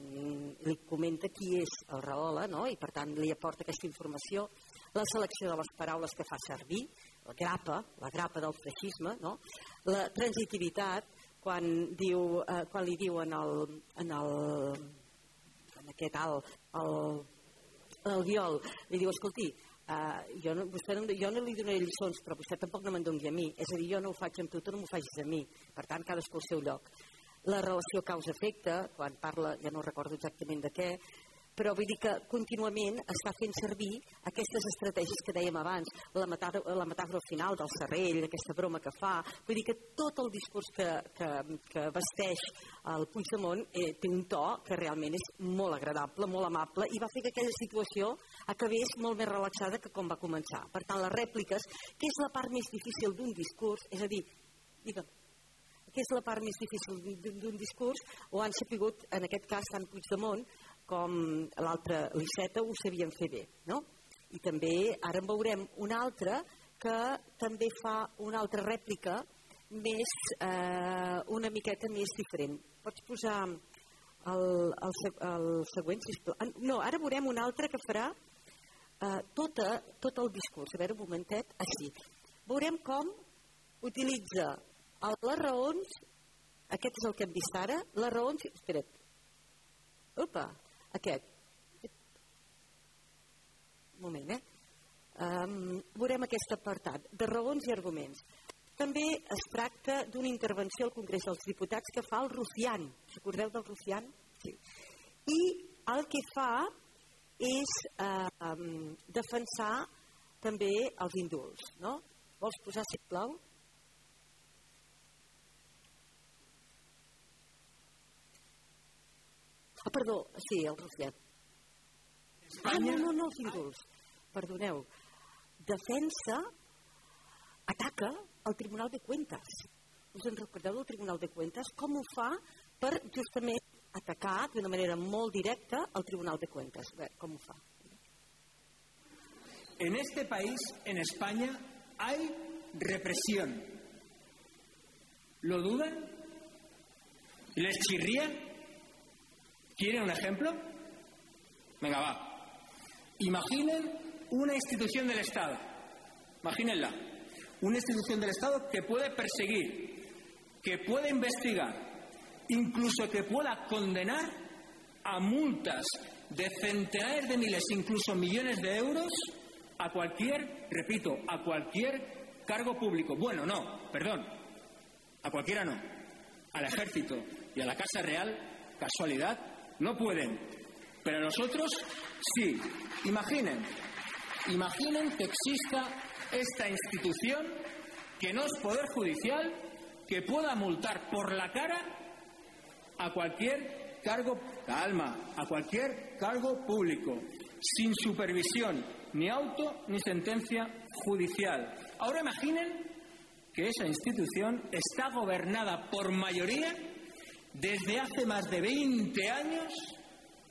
li comenta qui és el Rahola, no? I per tant li aporta aquesta informació. La selecció de les paraules que fa servir, la grapa, la grapa del feixisme, no? La transitivitat, quan, diu, eh, quan li diu en el... En, el, en aquest alt, el, el Viol, li diu, escolti, Uh, jo, no, vostè no, jo no li donaré lliçons, però vostè tampoc no me'n doni a mi. És a dir, jo no ho faig amb tu, tu no m'ho facis a mi. Per tant, cadascú al seu lloc. La relació causa-efecte, quan parla, ja no recordo exactament de què, però vull dir que contínuament està fent servir aquestes estratègies que dèiem abans, la metàfora, la metàfora final del serrell, aquesta broma que fa. Vull dir que tot el discurs que, que, que vesteix el Puigdemont eh, té un to que realment és molt agradable, molt amable, i va fer que aquella situació acabés molt més relaxada que com va començar. Per tant, les rèpliques, que és la part més difícil d'un discurs, és a dir, digue'm, que és la part més difícil d'un discurs, ho han sapigut, en aquest cas, tant Puigdemont com l'altre Iceta ho sabien fer bé, no? I també ara en veurem una altra que també fa una altra rèplica més, eh, una miqueta més diferent. Pots posar el, el, el següent, sisplau? No, ara veurem una altra que farà eh, tota, tot el discurs. A veure, un momentet, així. Veurem com utilitza les raons, aquest és el que hem vist ara, les raons... Espera't. Opa, aquest. Un moment, eh? Um, veurem aquest apartat de raons i arguments. També es tracta d'una intervenció al Congrés dels Diputats que fa el Rufián. Us acordeu del Rufián? Sí. I el que fa és eh, um, defensar també els indults, no? Vols posar, sisplau? Ah, perdó, sí, el Rufián. Ah, no, no, no, els indults. Perdoneu. Defensa, ataca el Tribunal de Cuentas. Us en recordeu del Tribunal de Cuentas? Com ho fa per justament atacar d'una manera molt directa el Tribunal de Cuentas? A veure, com ho fa? En este país, en España, hay represión. ¿Lo dudan? ¿Les chirría? ¿Quieren un ejemplo? Venga, va. Imaginen una institución del Estado. Imagínenla. Una institución del Estado que puede perseguir, que puede investigar, incluso que pueda condenar a multas de centenares de miles, incluso millones de euros a cualquier, repito, a cualquier cargo público. Bueno, no, perdón. A cualquiera no. Al Ejército y a la Casa Real, casualidad, no pueden. Pero nosotros sí. Imaginen, imaginen que exista esta institución que no es Poder Judicial, que pueda multar por la cara a cualquier cargo, calma, a cualquier cargo público, sin supervisión, ni auto ni sentencia judicial. Ahora imaginen que esa institución está gobernada por mayoría desde hace más de veinte años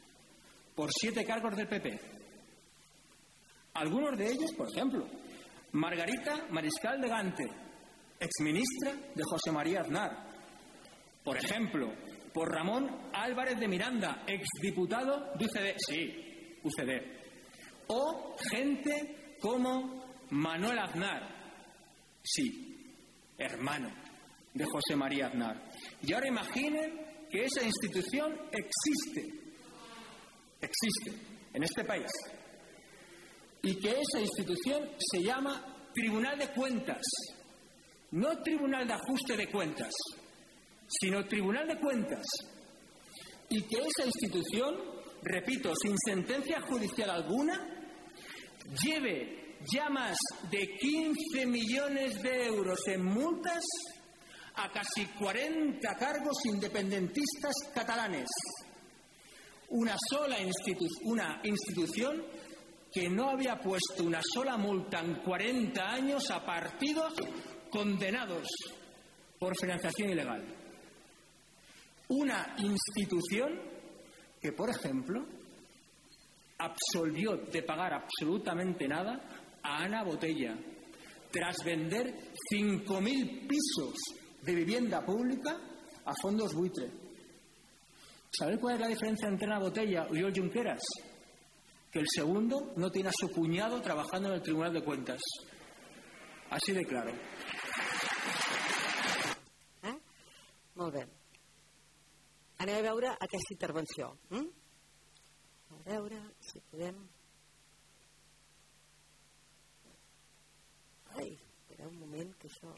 por siete cargos del P P. Algunos de ellos, por ejemplo, Margarita Mariscal de Gante, exministra de José María Aznar. Por ejemplo, por Ramón Álvarez de Miranda, exdiputado de U C D. Sí, U C D. O gente como Manuel Aznar. Sí, hermano de José María Aznar. Y ahora imaginen que esa institución existe. Existe en este país. Y que esa institución se llama Tribunal de Cuentas. No Tribunal de Ajuste de Cuentas, sino Tribunal de Cuentas. Y que esa institución, repito, sin sentencia judicial alguna, lleve ya más de quince millones de euros en multas a casi cuarenta cargos independentistas catalanes. Una sola institu- una institución que no había puesto una sola multa en cuarenta años a partidos condenados por financiación ilegal. Una institución que, por ejemplo, absolvió de pagar absolutamente nada a Ana Botella tras vender cinco mil pisos de vivienda pública a fondos buitre. ¿Sabéis cuál es la diferencia entre Ana Botella y Oriol Junqueras? Que el segundo no tiene a su cuñado trabajando en el Tribunal de Cuentas. Así de claro. Eh? Molt bé. Anem a veure aquesta intervenció. Mm? A veure si podem... Ai, espera un moment que això...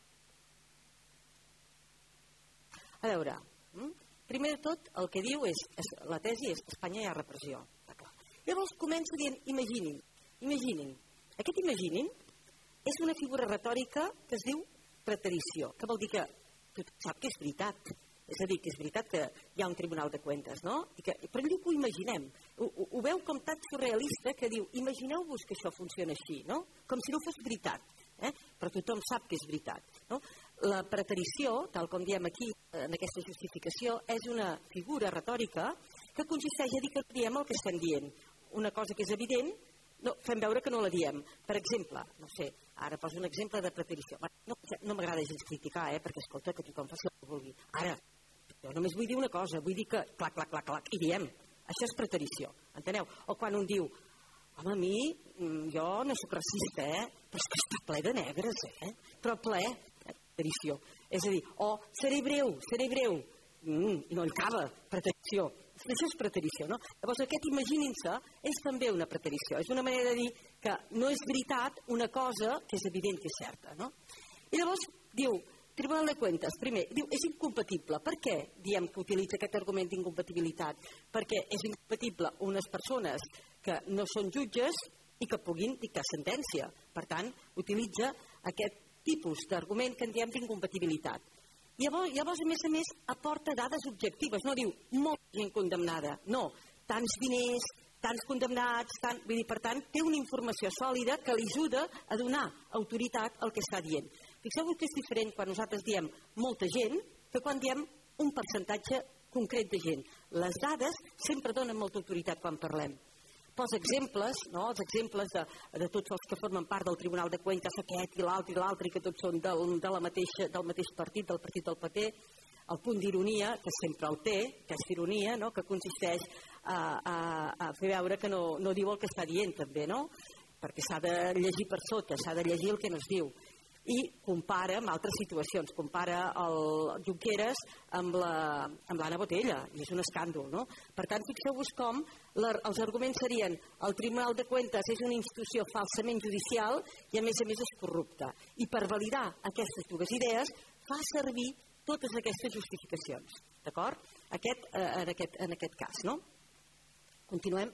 A veure, mm? primer de tot el que diu és, la tesi és que a Espanya hi ha repressió. Llavors comença dient, imaginin, imaginin. Aquest imaginin és una figura retòrica que es diu preterició, que vol dir que tothom sap que és veritat. És a dir, que és veritat que hi ha un tribunal de cuentes, no? I que, però diu que ho imaginem. Ho, ho, ho veu com tan surrealista que diu, imagineu-vos que això funciona així, no? Com si no fos veritat. Eh? Però tothom sap que és veritat. No? La preterició, tal com diem aquí, en aquesta justificació, és una figura retòrica que consisteix a dir que diem el que estem dient. Una cosa que és evident, no, fem veure que no la diem. Per exemple, no sé, ara poso un exemple de preterició. No, no m'agrada gens criticar, eh, perquè escolta, que tothom faci el que vulgui. Ara, jo només vull dir una cosa, vull dir que clac, clac, clac, clac, i diem. Això és preterició, enteneu? O quan un diu, home, a mi, jo no soc racista, eh, però és que està ple de negres, eh? Però ple, eh, preterició. És a dir, o seré breu, seré breu, mm, no hi acaba, preterició. Això és preterició, no? Llavors, aquest imaginin-se és també una preterició. És una manera de dir que no és veritat una cosa que és evident que és certa, no? I llavors diu, Tribunal de Cuentas, primer, diu, és incompatible. Per què diem que utilitza aquest argument d'incompatibilitat? Perquè és incompatible unes persones que no són jutges i que puguin dictar sentència. Per tant, utilitza aquest tipus d'argument que en diem d'incompatibilitat. Llavors, llavors, a més a més, aporta dades objectives. No diu, molta gent condemnada. No, tants diners, tants condemnats, tant... Vull dir, per tant, té una informació sòlida que li ajuda a donar autoritat al que està dient. Fixeu-vos que és diferent quan nosaltres diem molta gent que quan diem un percentatge concret de gent. Les dades sempre donen molta autoritat quan parlem. Posa exemples, no? Els exemples de, de tots els que formen part del Tribunal de Cuentas, aquest i l'altre i l'altre, i que tots són del, de la mateixa, del mateix partit, del partit del P T, el punt d'ironia, que sempre el té, que és ironia, no? Que consisteix a, a, a fer veure que no, no diu el que està dient, també, no? Perquè s'ha de llegir per sota, s'ha de llegir el que no es diu. I compara amb altres situacions, compara el Junqueras amb la, amb l'Anna Botella, i és un escàndol, no? Per tant, fixeu-vos com la, els arguments serien el Tribunal de Cuentas és una institució falsament judicial i a més a més és corrupta. I per validar aquestes dues idees fa servir totes aquestes justificacions, d'acord? Aquest, eh, en, aquest, en aquest cas, no? Continuem.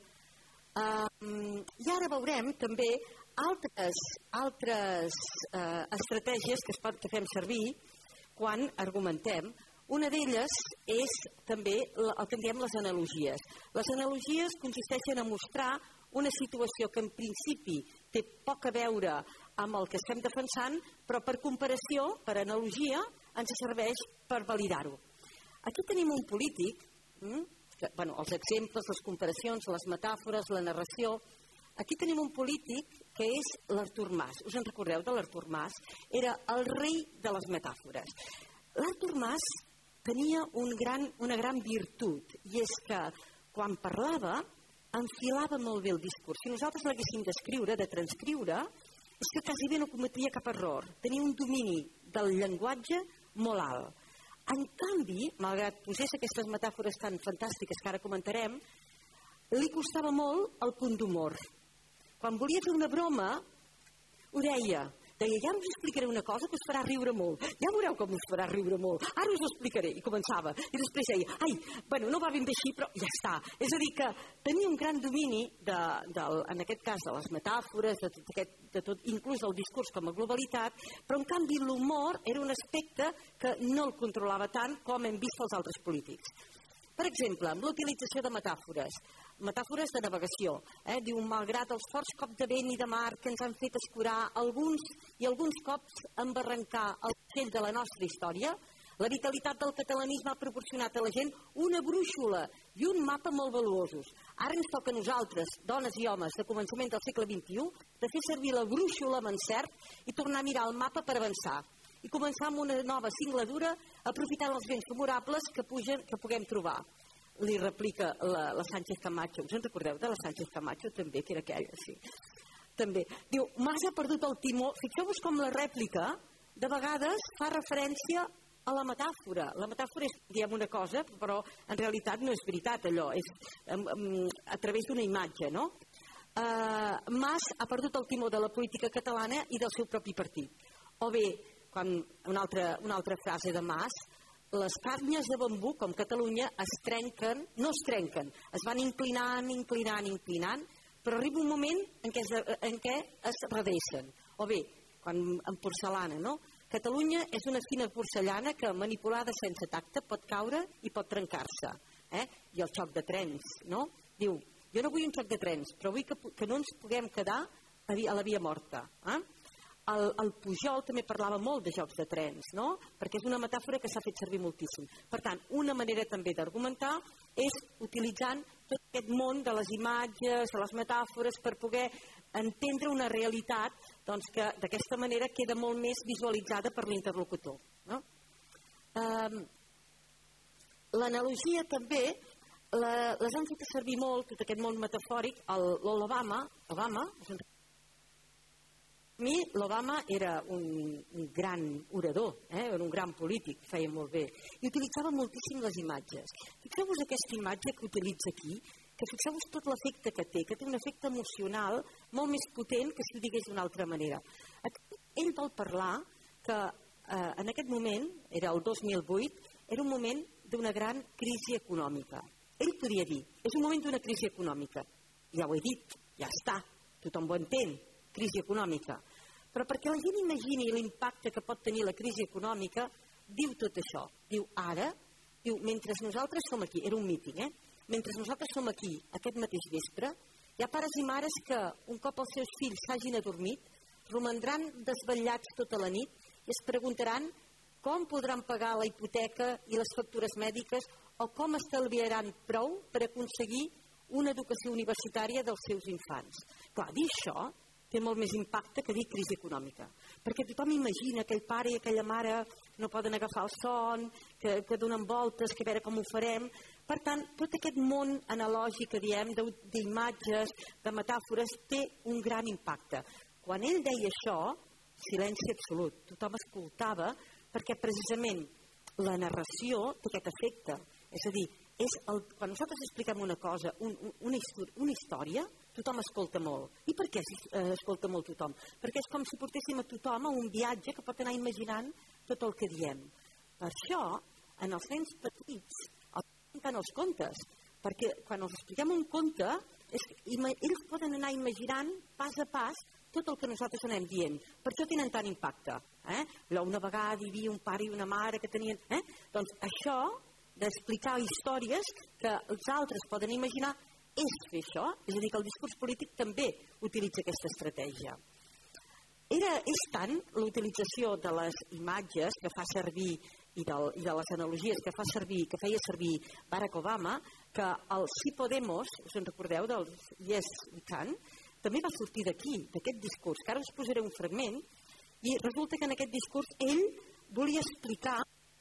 Um, I ara veurem també altres, altres eh, estratègies que, es pot, que fem servir quan argumentem. Una d'elles és també el que en diem les analogies. Les analogies consisteixen a mostrar una situació que en principi té poc a veure amb el que estem defensant, però per comparació, per analogia, ens serveix per validar-ho. Aquí tenim un polític, hm, que, bueno, els exemples, les comparacions, les metàfores, la narració. Aquí tenim un polític que és l'Artur Mas. Us en recordeu de l'Artur Mas? Era el rei de les metàfores. L'Artur Mas tenia un gran, una gran virtut, i és que quan parlava enfilava molt bé el discurs. Si nosaltres l'haguéssim d'escriure, de transcriure, és que quasi bé no cometia cap error. Tenia un domini del llenguatge molt alt. En canvi, malgrat posés aquestes metàfores tan fantàstiques que ara comentarem, li costava molt el punt d'humor. Quan volia fer una broma, ho deia. Deia, ja us explicaré una cosa que us farà riure molt. Ja veureu com us farà riure molt. Ara us ho explicaré. I començava. I després deia, ai, bueno, no va ben bé així, però ja està. És a dir, que tenia un gran domini, de, de, en aquest cas, de les metàfores, de tot aquest, de tot, inclús del discurs com a globalitat, però en canvi l'humor era un aspecte que no el controlava tant com hem vist els altres polítics. Per exemple, amb l'utilització de metàfores, metàfores de navegació. Eh? Diu, malgrat els forts cops de vent i de mar que ens han fet escurar alguns i alguns cops embarrancar el vaixell de la nostra història, la vitalitat del catalanisme ha proporcionat a la gent una brúixola i un mapa molt valuosos. Ara ens toca a nosaltres, dones i homes de començament del segle vint-i-u, de fer servir la brúixola amb encert i tornar a mirar el mapa per avançar. I començar amb una nova singladura aprofitant els vents favorables que, pugen, que puguem trobar. Li replica la, la Sánchez Camacho. Us en recordeu de la Sánchez Camacho també, que era aquella, sí. També. Diu, Mas ha perdut el timó. Fixeu-vos com la rèplica de vegades fa referència a la metàfora. La metàfora és, diem una cosa, però en realitat no és veritat allò, és um, um, a través d'una imatge, no? Uh, Mas ha perdut el timó de la política catalana i del seu propi partit. O bé, quan una altra, una altra frase de Mas, les canyes de bambú, com Catalunya, es trenquen, no es trenquen, es van inclinant, inclinant, inclinant, però arriba un moment en què es, en què es redrecen. O bé, quan en porcelana, no? Catalunya és una fina porcellana que, manipulada sense tacte, pot caure i pot trencar-se. Eh? I el xoc de trens, no? Diu, jo no vull un xoc de trens, però vull que, que no ens puguem quedar a la via morta. Eh? El, el Pujol també parlava molt de jocs de trens, no? Perquè és una metàfora que s'ha fet servir moltíssim. Per tant, una manera també d'argumentar és utilitzant tot aquest món de les imatges, de les metàfores, per poder entendre una realitat doncs, que d'aquesta manera queda molt més visualitzada per l'interlocutor. No? Um, L'analogia també la, les han fet servir molt, tot aquest món metafòric, l'Obama, Obama, a mi, l'Obama era un, un gran orador, eh? Era un gran polític, feia molt bé, i utilitzava moltíssim les imatges. Fixeu-vos aquesta imatge que utilitza aquí, que fixeu-vos tot l'efecte que té, que té un efecte emocional molt més potent que si ho digués d'una altra manera. Ell vol parlar que eh, en aquest moment, era el dos mil vuit, era un moment d'una gran crisi econòmica. Ell podia dir, és un moment d'una crisi econòmica. Ja ho he dit, ja està, tothom ho entén. Crisi econòmica. Però perquè la gent imagini l'impacte que pot tenir la crisi econòmica, diu tot això. Diu ara, diu, mentre nosaltres som aquí, era un míting, eh? Mentre nosaltres som aquí aquest mateix vespre, hi ha pares i mares que, un cop els seus fills s'hagin adormit, romandran desvetllats tota la nit i es preguntaran com podran pagar la hipoteca i les factures mèdiques o com estalviaran prou per aconseguir una educació universitària dels seus infants. Clar, dir això té molt més impacte que dir crisi econòmica, perquè tothom imagina aquell pare i aquella mare no poden agafar el son, que, que donen voltes, que a veure com ho farem. Per tant, tot aquest món analògic que diem d'imatges, de metàfores, té un gran impacte. Quan ell deia això, silenci absolut, tothom escoltava, perquè precisament la narració té aquest efecte. És a dir, és el, quan nosaltres expliquem una cosa, un, una, una història, tothom escolta molt. I per què escolta molt tothom? Perquè és com si portéssim a tothom a un viatge que pot anar imaginant tot el que diem. Per això, en els nens petits, els expliquen els contes, perquè quan els expliquem un conte, és, ells poden anar imaginant pas a pas tot el que nosaltres anem dient. Per això tenen tant impacte. Eh? Allò, una vegada hi havia un pare i una mare que tenien... Eh? Doncs això d'explicar històries que els altres poden imaginar és fer això, és a dir, que el discurs polític també utilitza aquesta estratègia. Era, és tant l'utilització de les imatges que fa servir i, del, i de les analogies que fa servir, que feia servir Barack Obama, que el Sí Podemos, us en recordeu del Yes We Can, també va sortir d'aquí, d'aquest discurs, que ara us posaré un fragment, i resulta que en aquest discurs ell volia explicar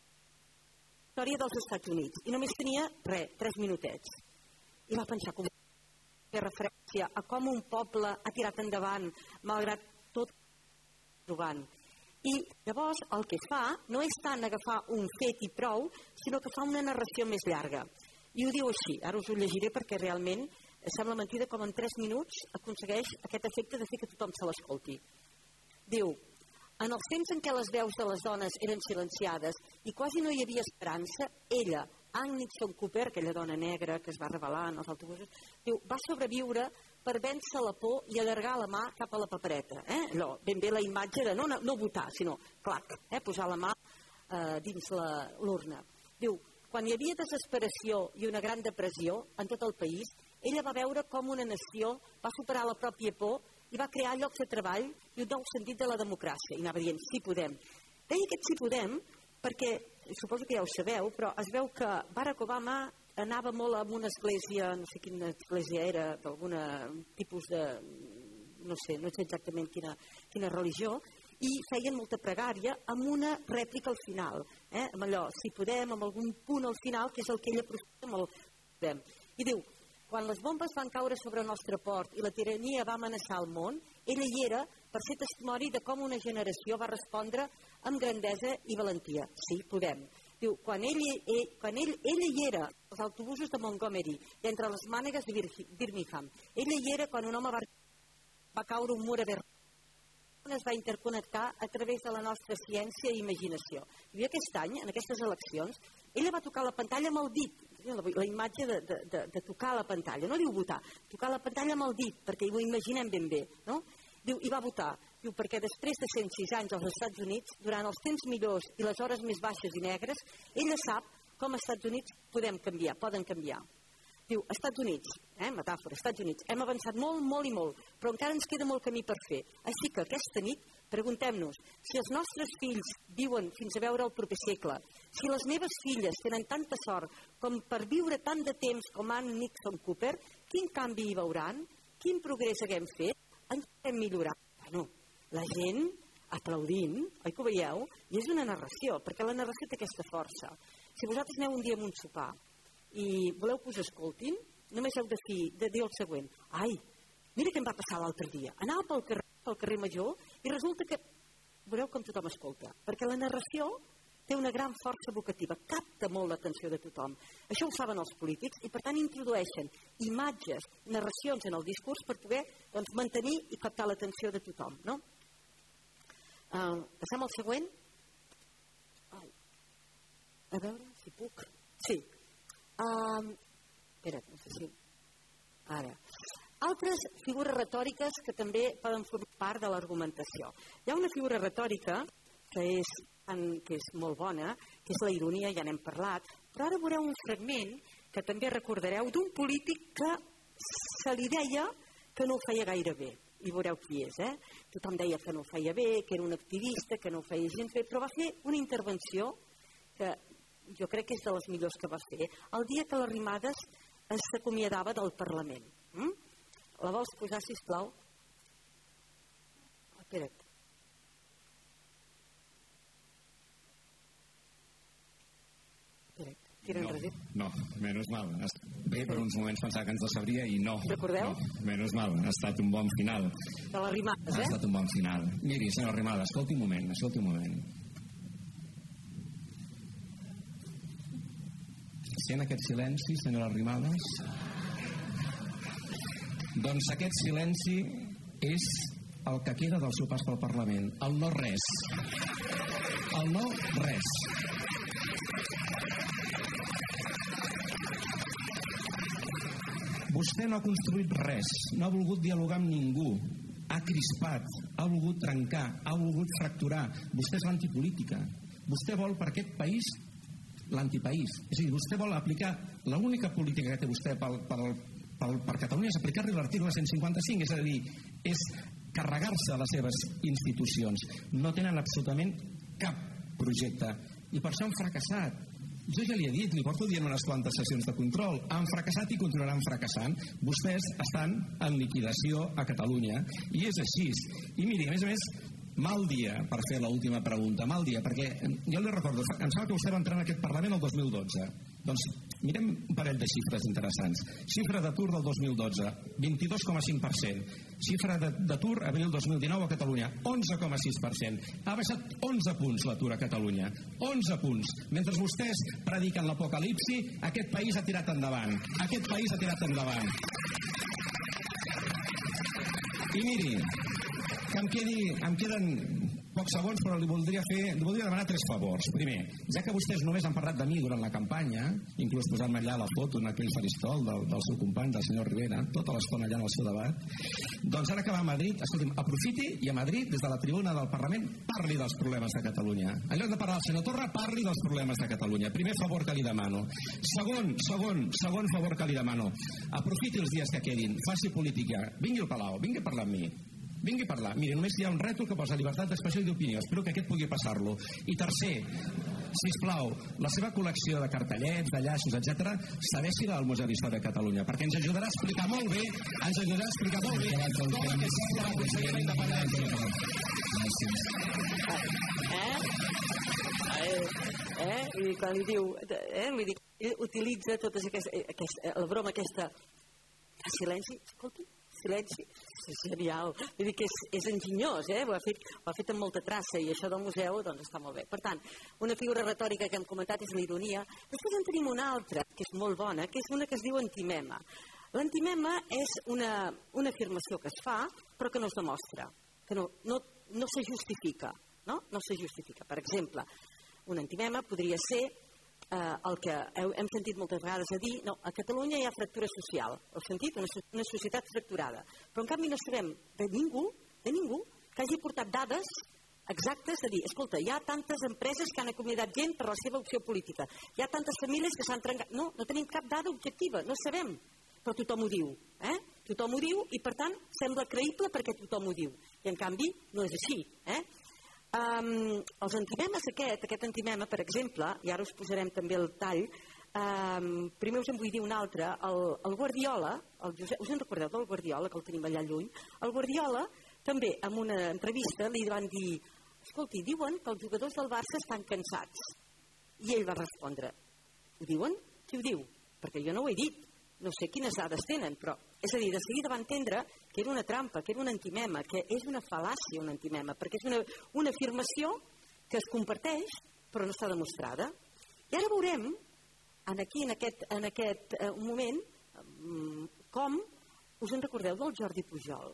la història dels Estats Units, i només tenia, res, tres minutets. I va pensar com fer referència a com un poble ha tirat endavant, malgrat tot jugant. I llavors el que fa no és tant agafar un fet i prou, sinó que fa una narració més llarga. I ho diu així, ara us ho llegiré perquè realment sembla mentida com en tres minuts aconsegueix aquest efecte de fer que tothom se l'escolti. Diu, en els temps en què les veus de les dones eren silenciades i quasi no hi havia esperança, ella, Ann Nixon Cooper, aquella dona negra que es va revelar en els autobusos, diu, va sobreviure per vèncer la por i allargar la mà cap a la papereta. Eh? Allò, ben bé la imatge de no, no, no votar, sinó, clac, eh? posar la mà eh, dins l'urna. Diu, quan hi havia desesperació i una gran depressió en tot el país, ella va veure com una nació va superar la pròpia por i va crear llocs de treball i un nou sentit de la democràcia. I anava dient, sí podem. Deia aquest sí podem perquè, suposo que ja ho sabeu, però es veu que Barack Obama anava molt a una església, no sé quina església era, d'algun tipus de, no sé, no sé exactament quina, quina religió, i feien molta pregària amb una rèplica al final, eh? amb allò, si podem, amb algun punt al final, que és el que ella aprofita amb el podem. I diu, quan les bombes van caure sobre el nostre port i la tirania va amenaçar el món, ella hi era per ser testimoni de com una generació va respondre amb grandesa i valentia. Sí, podem. Diu, quan ell, ell, quan ell, ella hi era als autobusos de Montgomery i entre les mànegues de Birmingham, ella hi era quan un home va, va caure un mur a Berlín, es va interconnectar a través de la nostra ciència i imaginació. I aquest any, en aquestes eleccions, ella va tocar la pantalla amb el dit, la, la imatge de, de, de, de tocar la pantalla, no diu votar, tocar la pantalla amb el dit, perquè ho imaginem ben bé, no? Diu, i va votar, diu, perquè després de cent sis anys als Estats Units, durant els temps millors i les hores més baixes i negres, ella sap com als Estats Units podem canviar, poden canviar. Diu, Estats Units, eh, metàfora, Estats Units, hem avançat molt, molt i molt, però encara ens queda molt camí per fer. Així que aquesta nit preguntem-nos si els nostres fills viuen fins a veure el proper segle, si les meves filles tenen tanta sort com per viure tant de temps com Ann Nixon Cooper, quin canvi hi veuran, quin progrés haguem fet, ens podem millorar. Bueno, la gent aplaudint, oi que ho veieu? I és una narració, perquè la narració té aquesta força. Si vosaltres aneu un dia amb un sopar i voleu que us escoltin, només heu de, fi, de dir el següent. Ai, mira què em va passar l'altre dia. Anava pel carrer, pel carrer Major i resulta que veureu com tothom escolta. Perquè la narració té una gran força evocativa, capta molt l'atenció de tothom. Això ho saben els polítics i per tant introdueixen imatges, narracions en el discurs per poder doncs, mantenir i captar l'atenció de tothom. No? Uh, passem al següent. Ai. A veure si puc. Sí. Uh, espera't, no sé si... Ara. Altres figures retòriques que també poden formar part de l'argumentació. Hi ha una figura retòrica que és, en, que és molt bona, que és la ironia, ja n'hem parlat, però ara veureu un fragment que també recordareu d'un polític que se li deia que no ho feia gaire bé. I veureu qui és, eh? Tothom deia que no ho feia bé, que era un activista, que no ho feia gens bé, però va fer una intervenció que jo crec que és de les millors que va fer, el dia que l'Arrimadas s'acomiadava del Parlament. Mm? La vols posar, sisplau? Espera't. Espera't, tira enrere. No, no, menys mal. Bé, per uns moments pensava que ens la sabria i no. Recordeu? No, menys mal, ha estat un bon final. De l'Arrimadas, eh? Ha estat un bon final. Miri, senyor Arrimadas, escolti un moment, escolti un moment. Sent aquest silenci, senyora Arrimadas? Doncs aquest silenci és el que queda del seu pas pel Parlament. El no res. El no res. Vostè no ha construït res, no ha volgut dialogar amb ningú, ha crispat, ha volgut trencar, ha volgut fracturar. Vostè és l'antipolítica. Vostè vol per aquest país l'antipaís. És a dir, vostè vol aplicar l'única política que té vostè pel, pel, pel, per Catalunya és aplicar-li l'article cent cinquanta-cinc, és a dir, és carregar-se les seves institucions. No tenen absolutament cap projecte i per això han fracassat. Jo ja li he dit, li porto dient unes quantes sessions de control. Han fracassat i continuaran fracassant. Vostès estan en liquidació a Catalunya i és així. I miri, a més a més, mal dia per fer l'última pregunta, mal dia, perquè jo li recordo, em sembla que vostè va entrar en aquest Parlament el dos mil dotze. Doncs mirem un parell de xifres interessants. Xifra d'atur del dos mil dotze, vint-i-dos coma cinc per cent. Xifra d'atur abril dos mil dinou a Catalunya, onze coma sis per cent. Ha baixat onze punts l'atur a Catalunya. onze punts. Mentre vostès prediquen l'apocalipsi, aquest país ha tirat endavant. Aquest país ha tirat endavant. I miri, que em, quedi, em queden pocs segons, però li voldria fer, li voldria demanar tres favors. Primer, ja que vostès només han parlat de mi durant la campanya, inclús posant-me allà la foto en aquell faristol del, del seu company, del senyor Rivera, tota l'estona allà en el seu debat, doncs ara que va a Madrid, escolti'm, aprofiti i a Madrid, des de la tribuna del Parlament, parli dels problemes de Catalunya. En lloc de parlar del senyor Torra, parli dels problemes de Catalunya. Primer favor que li demano. Segon, segon, segon favor que li demano. Aprofiti els dies que quedin, faci política, vingui al Palau, vingui a parlar amb mi. Vingui a parlar. Miri, només hi ha un rètol que posa llibertat d'expressió i d'opinió. Espero que aquest pugui passar-lo. I tercer, sisplau, la seva col·lecció de cartellets, de llaços, etcètera, cedeixi-la al Museu d'Història de Catalunya, perquè ens ajudarà a explicar molt bé, ens ajudarà a explicar molt bé com el que sembla aconseguir la independència. Eh? Eh? Eh? I quan li diu, eh? Li dic, utilitza totes aquestes, aquesta, la broma aquesta, fa silenci, escolti, silenci, és genial. Vull dir que és, és enginyós, eh? Ho ha fet, ho ha fet amb molta traça i això del museu doncs està molt bé. Per tant, una figura retòrica que hem comentat és l'ironia. Després en tenim una altra, que és molt bona, que és una que es diu antimema. L'antimema és una, una afirmació que es fa però que no es demostra, que no, no, no se justifica, no? No se justifica. Per exemple, un antimema podria ser Eh, el que hem sentit moltes vegades a dir, no, a Catalunya hi ha fractura social, heu sentit? Una, una societat fracturada, però en canvi no sabem de ningú, de ningú que hagi portat dades exactes a dir, escolta, hi ha tantes empreses que han acomiadat gent per la seva opció política, hi ha tantes famílies que s'han trencat, no, no tenim cap dada objectiva, no sabem, però tothom ho diu, eh? Tothom ho diu i per tant sembla creïble perquè tothom ho diu, i en canvi no és així, eh? Um, els antimemes aquest, aquest antimema, per exemple, i ara us posarem també el tall, um, primer us en vull dir un altre, el, el Guardiola, el Josep, us en recordeu del Guardiola, que el tenim allà lluny? El Guardiola, també, en una entrevista, li van dir, escolti, diuen que els jugadors del Barça estan cansats. I ell va respondre, ho diuen? Qui ho diu? Perquè jo no ho he dit. No sé quines dades tenen, però... És a dir, de seguida va entendre que era una trampa, que era un antimema, que és una fal·làcia un antimema, perquè és una, una afirmació que es comparteix però no està demostrada. I ara veurem, en aquí, en aquest, en aquest uh, moment, um, com us en recordeu del Jordi Pujol.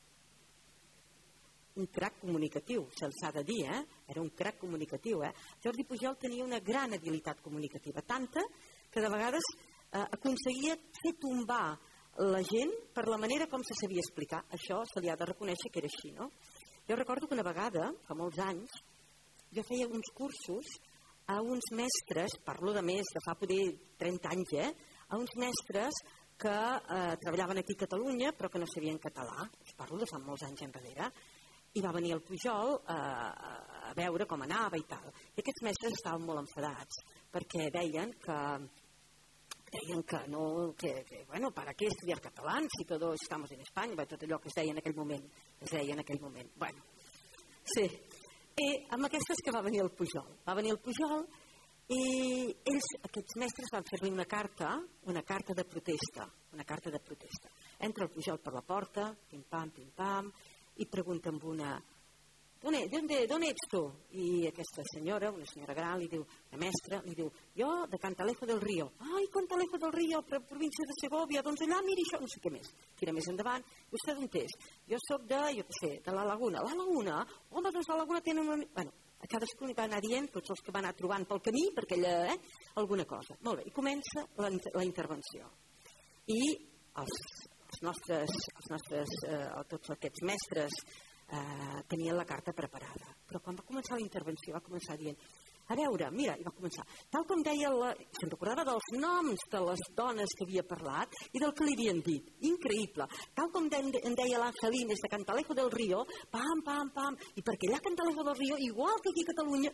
Un crac comunicatiu, se'ls ha de dir, eh? Era un crac comunicatiu, eh? Jordi Pujol tenia una gran habilitat comunicativa, tanta que de vegades eh, aconseguia fer tombar la gent per la manera com se sabia explicar. Això se li ha de reconèixer que era així, no? Jo recordo que una vegada, fa molts anys, jo feia uns cursos a uns mestres, parlo de més, de fa poder trenta anys, eh? A uns mestres que eh, treballaven aquí a Catalunya però que no sabien català. Us parlo de fa molts anys enrere. I va venir el Pujol eh, a veure com anava i tal. I aquests mestres estaven molt enfadats perquè deien que deien que no, que, que bueno, ¿para qué estudiar catalán si todos estamos en España? Tot allò que es deia en aquell moment, es deia en aquell moment. Bueno, sí. I amb aquestes que va venir el Pujol. Va venir el Pujol i ells, aquests mestres, van fer-li una carta, una carta de protesta, una carta de protesta. Entra el Pujol per la porta, pim-pam, pim-pam, i pregunta amb una, d'on ets tu? I aquesta senyora, una senyora gran, li diu, la mestra, li diu, jo de Cantalejo del Río. Ai, Cantalejo del Río, província de Segovia, doncs allà miri això, no sé què més. Tira més endavant, vostè d'on és? Jo soc de, jo què sé, de la Laguna. La Laguna? Home, doncs la Laguna tenen una... Bueno, a cadascú li va anar dient, tots els que va anar trobant pel camí, perquè allà, eh, alguna cosa. Molt bé, i comença la, la intervenció. I els, els nostres, els nostres eh, tots aquests mestres eh, tenien la carta preparada. Però quan va començar la intervenció va començar dient, a veure, mira, i va començar, tal com deia, la, se'n recordava dels noms de les dones que havia parlat i del que li havien dit, increïble, tal com de, en deia l'Angelines de Cantalejo del Río, pam, pam, pam, i perquè allà a Cantalejo del Río, igual que aquí a Catalunya,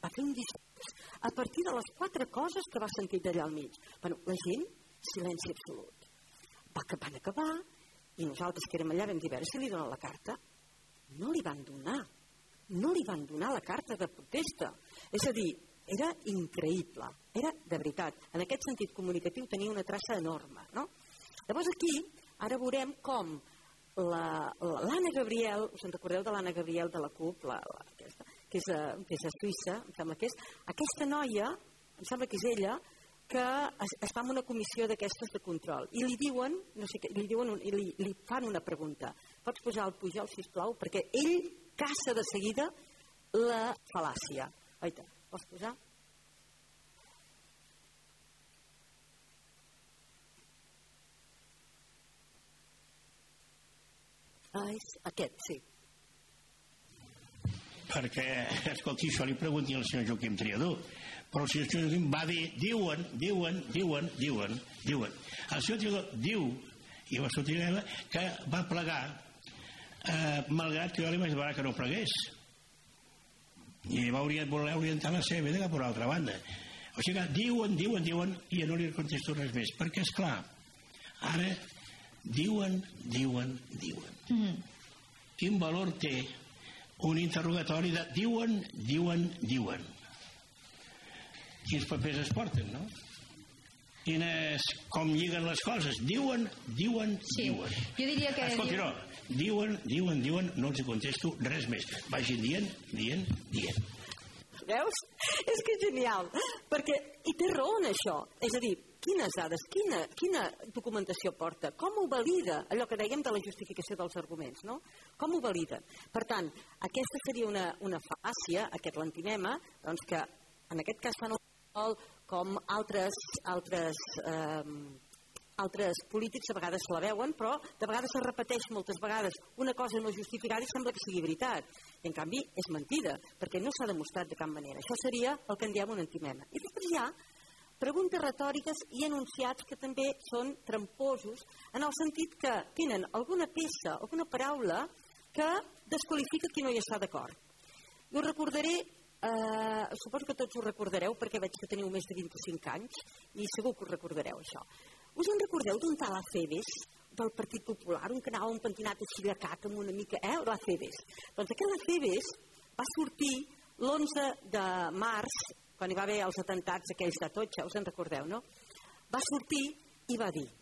va fer un discurs a partir de les quatre coses que va sentir d'allà al mig. Bueno, la gent, silenci absolut. Va, van acabar i nosaltres que érem allà vam dir, a veure si li donen la carta. No li van donar. No li van donar la carta de protesta. És a dir, era increïble. Era de veritat. En aquest sentit comunicatiu tenia una traça enorme, no? Llavors aquí, ara veurem com l'Anna Gabriel, us en recordeu de l'Anna Gabriel de la CUP, la, la, aquesta, que, és a, que és a Suïssa, em sembla que és, aquesta noia, em sembla que és ella, que es, està en una comissió d'aquestes de control, i li diuen, no sé què, li, diuen un, li, li fan una pregunta. Pots posar el Pujol, sisplau, perquè ell caça de seguida la fal·làcia. Oita, pots posar? Ah, és aquest, sí. Perquè, escolti, això li pregunti al senyor Joaquim Triadú, però el senyor Joaquim va dir, diuen, diuen, diuen, diuen, diuen. El senyor Triadú diu, i va sortir que va plegar, eh, malgrat que jo li vaig demanar que no plegués. I va voler orientar la seva vida cap a una altra banda. O sigui que diuen, diuen, diuen, i jo no li contesto res més, perquè, esclar, ara diuen, diuen, diuen. Mm. Quin valor té un interrogatori de diuen, diuen, diuen? Quins papers es porten, no? Quines, com lliguen les coses? Diuen, diuen, sí. diuen. Jo diria que... Escolti, no, diuen, diuen, diuen, no els hi contesto res més. Vagin dient, dient, dient. Veus? És que és genial, perquè i té raó en això. És a dir, quines dades, quina, quina documentació porta, com ho valida, allò que dèiem de la justificació dels arguments, no? Com ho valida? Per tant, aquesta seria una, una fal·làcia, aquest l'antimema, doncs que en aquest cas fan el com altres, altres, eh, altres polítics a vegades se la veuen, però de vegades es repeteix moltes vegades una cosa no justificada i sembla que sigui veritat. I en canvi és mentida, perquè no s'ha demostrat de cap manera. Això seria el que en diem un antimema. I després hi ha preguntes retòriques i enunciats que també són tramposos en el sentit que tenen alguna peça, alguna paraula que desqualifica qui no hi està d'acord. I us recordaré, eh, suposo que tots ho recordareu perquè veig que teniu més de vint-i-cinc anys i segur que us recordareu això. Us en recordeu d'un tal Acebes del Partit Popular, un que anava un pentinat així de caca amb una mica, eh, l'Acebes? Doncs aquell Acebes va sortir l'onze de març, quan hi va haver els atentats aquells d'Atocha, us en recordeu, no? Va sortir i va dir: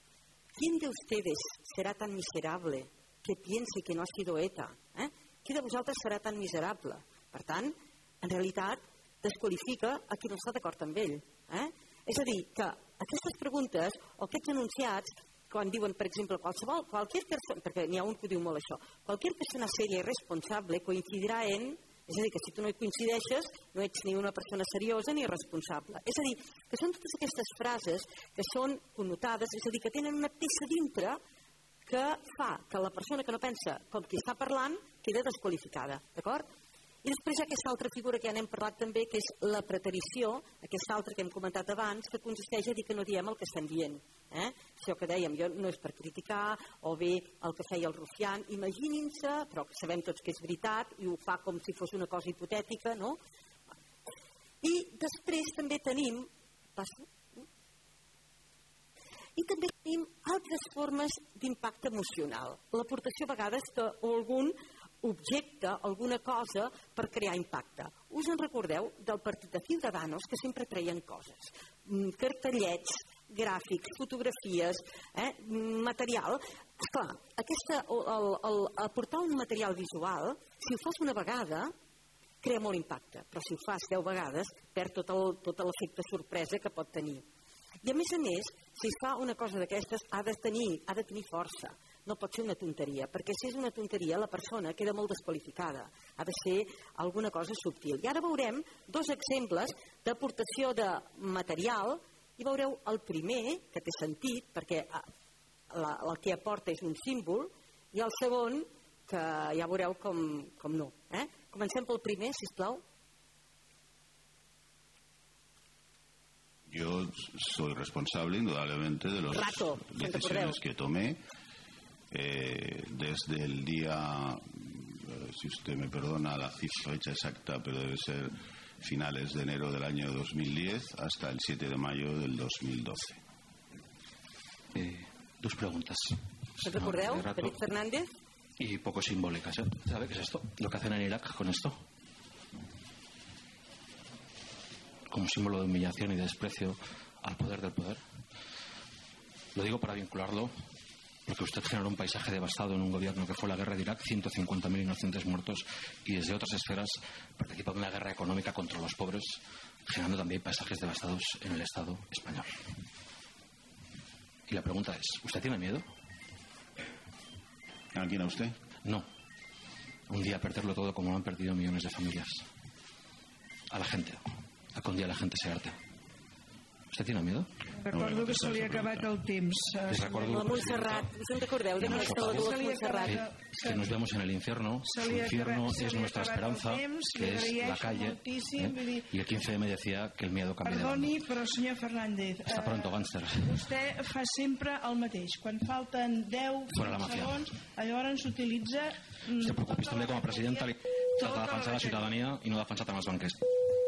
¿Quién de ustedes será tan miserable que piense que no ha sido ETA? Eh? Qui de vosaltres serà tan miserable? Per tant, en realitat, desqualifica a qui no està d'acord amb ell. Eh? És a dir, que aquestes preguntes o aquests enunciats, quan diuen, per exemple, qualsevol, qualsevol persona, perquè n'hi ha un que diu molt això, qualsevol persona seria i responsable coincidirà en, és a dir, que si tu no hi coincideixes, no ets ni una persona seriosa ni responsable. És a dir, que són totes aquestes frases que són connotades, és a dir, que tenen una peça dintre que fa que la persona que no pensa com qui està parlant queda desqualificada, d'acord? I després hi ha aquesta altra figura que ja n'hem parlat també, que és la preterició, aquesta altra que hem comentat abans, que consisteix a dir que no diem el que estem dient. Eh? Això que dèiem, jo no és per criticar, o bé el que feia el Rufián, imaginin-se, però sabem tots que és veritat, i ho fa com si fos una cosa hipotètica, no? I després també tenim... Passa? I també tenim altres formes d'impacte emocional. L'aportació a vegades d'algun objecte, alguna cosa per crear impacte. Us en recordeu del partit de Ciudadanos que sempre treien coses, cartellets, gràfics, fotografies, eh, material. Esclar, aquesta, el, el, aportar un material visual, si ho fas una vegada, crea molt impacte, però si ho fas deu vegades, perd tot el, tot l'efecte sorpresa que pot tenir. I a més a més, si es fa una cosa d'aquestes, ha de tenir, ha de tenir força. No pot ser una tonteria, perquè si és una tonteria la persona queda molt desqualificada. Ha de ser alguna cosa subtil. I ara veurem dos exemples d'aportació de material i veureu el primer, que té sentit, perquè la, el que aporta és un símbol, i el segon, que ja veureu com, com no. Eh? Comencem pel primer, sisplau. Yo soy responsable indudablemente de las decisiones que tomé eh, desde el día, eh, si usted me perdona la fecha exacta, pero debe ser finales de enero del año dos mil diez hasta el siete de mayo del dos mil doce. Eh, dos preguntas. ¿Se recordeu, David Fernández? Y poco simbólicas, ¿eh? ¿Sabe qué es esto? Lo que hacen en Irak con esto. Como símbolo de humillación y de desprecio al poder del poder. Lo digo para vincularlo, porque usted generó un paisaje devastado en un gobierno que fue la guerra de Irak, ciento cincuenta mil inocentes muertos, y desde otras esferas participó en una guerra económica contra los pobres, generando también paisajes devastados en el Estado español. Y la pregunta es, ¿usted tiene miedo? ¿A quién, a usted? No. Un día perderlo todo como lo han perdido millones de familias. A la gente. A que un día la gente se harte. ¿Usted tiene miedo? Recordo que se li ha acabat el temps. Les recordo, La Montserrat, us en recordeu de aquesta la Dolors Montserrat? Que, que nos vemos en el infierno. Su infierno es nuestra esperanza, que es la calle. ¿eh? Y el quince eme decía que el miedo cambia de bando. Perdoni, però senyor Fernández, Està pronto, gánster. Vostè fa sempre el mateix. Quan falten deu segons, llavors s'utilitza... No se preocupi, també com a presidenta li trata de defensar la ciutadania i no defensar tant els banquers.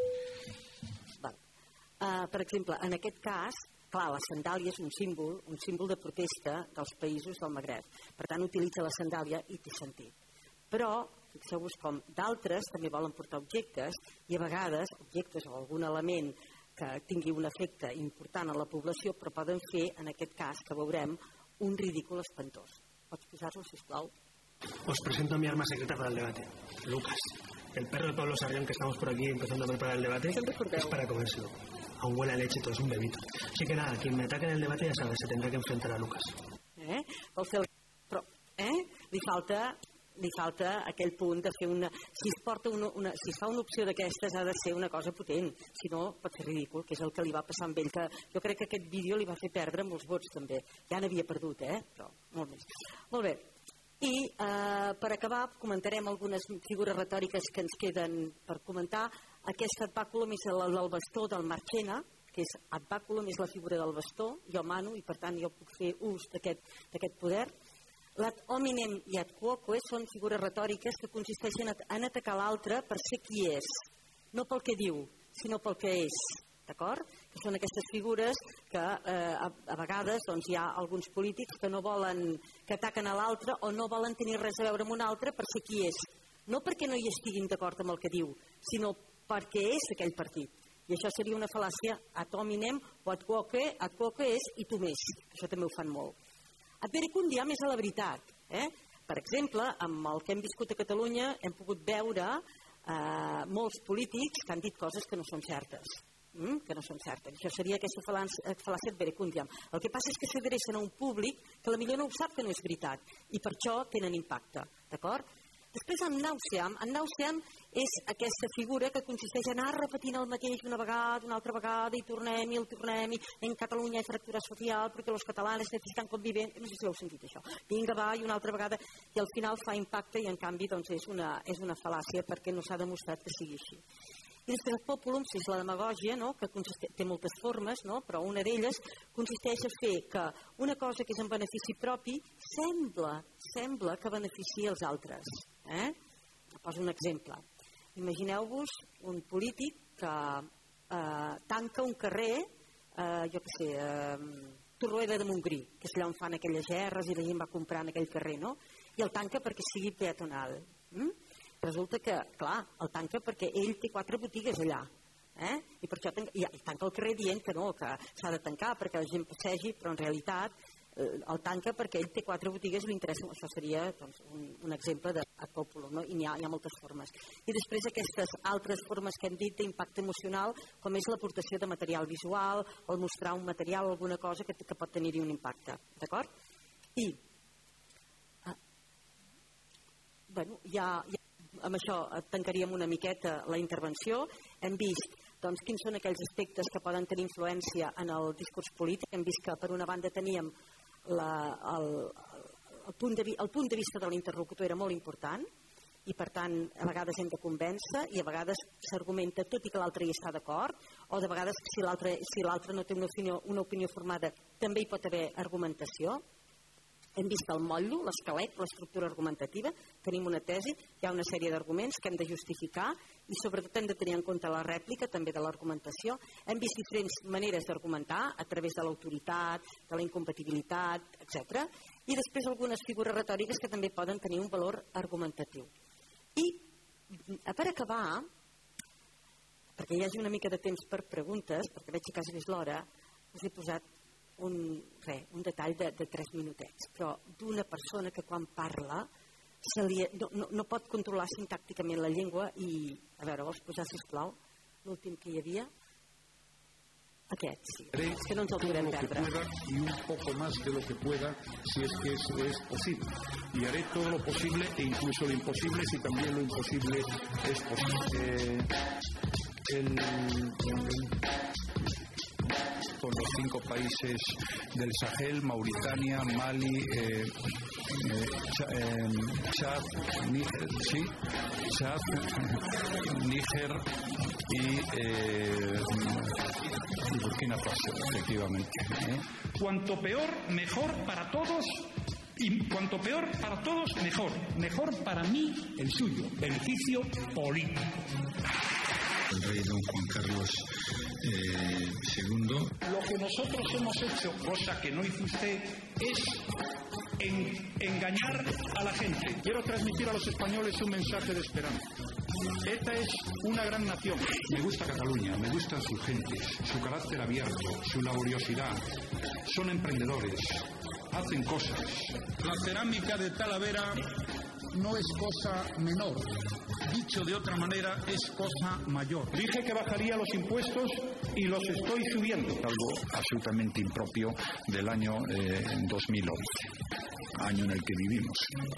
Uh, per exemple, en aquest cas, clar, la sandàlia és un símbol, un símbol de protesta dels països del Magreb. Per tant, utilitza la sandàlia i té sentit. Però, fixeu-vos com d'altres també volen portar objectes i a vegades, objectes o algun element que tingui un efecte important a la població, però poden fer, en aquest cas, que veurem, un ridícul espantós. Pots posar-lo, sisplau? Os presento a mi arma secreta para el debate, Lucas. El perro de Pablo Sarrión que estamos por aquí empezando a preparar el debate es para comérselo. Aún huele a leche, todo es un bebito. Así que nada, quien me ataque en el debate ya sabe, se tendrá que enfrentar a Lucas. Eh? Però, eh? Li falta, li falta aquell punt de fer una... Si es, porta una, una, si es fa una opció d'aquestes ha de ser una cosa potent, si no pot ser ridícul, que és el que li va passar amb ell, que jo crec que aquest vídeo li va fer perdre molts vots també. Ja n'havia perdut, eh? Però molt més. Molt bé. I eh, per acabar comentarem algunes figures retòriques que ens queden per comentar. Aquest ad baculum és el del bastó del Marchena, que és ad baculum és la figura del bastó, jo mano i per tant jo puc fer ús d'aquest poder. L'ad hominem i ad quoque són figures retòriques que consisteixen en atacar l'altre per ser qui és, no pel que diu, sinó pel que és. D'acord? Que són aquestes figures que eh, a, a vegades doncs, hi ha alguns polítics que no volen, que ataquen a l'altre o no volen tenir res a veure amb un altre per ser qui és. No perquè no hi estiguin d'acord amb el que diu, sinó perquè és aquell partit. I això seria una fal·làcia ad hominem o ad quoque, ad quoque és i tu més. Això també ho fan molt. Ad verecundiam és a la veritat. Eh? Per exemple, amb el que hem viscut a Catalunya hem pogut veure eh, molts polítics que han dit coses que no són certes. Mm, que no són certes. Això seria aquesta fal·làcia ad verecundiam. El que passa és que s'adrecen a un públic que potser no ho sap que no és veritat i per això tenen impacte. D'acord? Després en nauseam, en nauseam és aquesta figura que consisteix en anar repetint el mateix una vegada, una altra vegada i tornem i el tornem i en Catalunya hi ha fractura social perquè els catalans necessiten convivir, no sé si heu sentit això, vinga va i una altra vegada i al final fa impacte i en canvi doncs, és, una, és una fal·làcia perquè no s'ha demostrat que sigui així. I després el populum, és la demagògia, no? Que té moltes formes, no? Però una d'elles consisteix a fer que una cosa que és en benefici propi sembla, sembla que beneficia els altres. Eh? Poso un exemple. Imagineu-vos un polític que eh, tanca un carrer, eh, jo què sé, eh, Torroella de Montgrí, que és allà on fan aquelles gerres i la gent va comprar en aquell carrer, no? I el tanca perquè sigui peatonal. Mm? Resulta que, clar, el tanca perquè ell té quatre botigues allà. Eh? I per això tanca, i tanca el carrer dient que no, que s'ha de tancar perquè la gent passegi, però en realitat eh, el tanca perquè ell té quatre botigues i li interessa. Això seria doncs, un, un exemple de ad populum, no? I n'hi ha, hi ha moltes formes. I després aquestes altres formes que hem dit d'impacte emocional, com és l'aportació de material visual, el mostrar un material o alguna cosa que, que pot tenir-hi un impacte. D'acord? I ah, bueno, ja... ja amb això tancaríem una miqueta la intervenció. Hem vist doncs, quins són aquells aspectes que poden tenir influència en el discurs polític. Hem vist que per una banda teníem la, el, el, punt de, el punt de vista de l'interlocutor era molt important i per tant a vegades hem de convèncer i a vegades s'argumenta tot i que l'altre hi està d'acord o de vegades si l'altre si l'altre no té una opinió, una opinió formada també hi pot haver argumentació. Hem vist el motllo, l'esquelet, l'estructura argumentativa, tenim una tesi, hi ha una sèrie d'arguments que hem de justificar i sobretot hem de tenir en compte la rèplica també de l'argumentació. Hem vist diferents maneres d'argumentar a través de l'autoritat, de la incompatibilitat, etcètera. I després algunes figures retòriques que també poden tenir un valor argumentatiu. I per acabar, perquè hi hagi una mica de temps per preguntes, perquè veig que quasi és l'hora, us he posat un, re, un detall de, de tres minutets, però d'una persona que quan parla se li, no, no, no pot controlar sintàcticament la llengua i, a veure, vols posar, sisplau, l'últim que hi havia? Aquest, sí. És que no ens el podem perdre. Y un poco más de lo que pueda, si es que eso es posible. Y haré todo lo posible e incluso lo imposible si también lo imposible es posible. Eh, el... el con los cinco países del Sahel, Mauritania, Mali, eh, eh, Chad, Níger, sí, Chad, Níger y, eh, y Burkina Faso, efectivamente. ¿eh? Cuanto peor, mejor para todos. Y cuanto peor para todos, mejor. Mejor para mí, el suyo. Beneficio político. El rey don Juan Carlos eh, segundo. Lo que nosotros hemos hecho, cosa que no hizo usted, es en, engañar a la gente. Quiero transmitir a los españoles un mensaje de esperanza. Esta es una gran nación. Me gusta Cataluña, me gustan sus gentes, su carácter abierto, su laboriosidad. Son emprendedores, hacen cosas. La cerámica de Talavera no es cosa menor. Dicho de otra manera, es cosa mayor. Dije que bajaría los impuestos y los estoy subiendo. Algo absolutamente impropio del año eh, dos mil once, año en el que vivimos,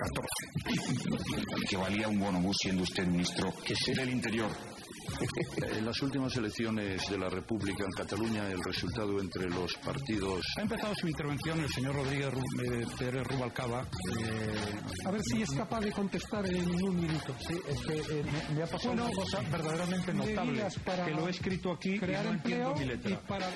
catorce. Que valía un bonobús siendo usted ministro que ser el Interior. En las últimas elecciones de la República en Cataluña, el resultado entre los partidos... Ha empezado su intervención el señor Rodríguez eh, Pérez Rubalcaba. Eh... A ver si es capaz de contestar en un minuto. Sí, es que eh, me, me ha pasado bueno, una cosa verdaderamente notable, que lo he escrito aquí crear y no entiendo mi letra. I para...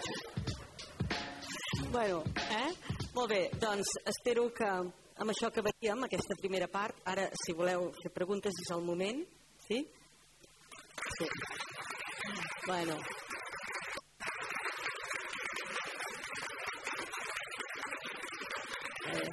Bueno, eh? Molt bé, doncs espero que amb això acabaríem aquesta primera part. Ara, si voleu fer preguntes, és el moment. Sí? Sí. Bueno. Eh.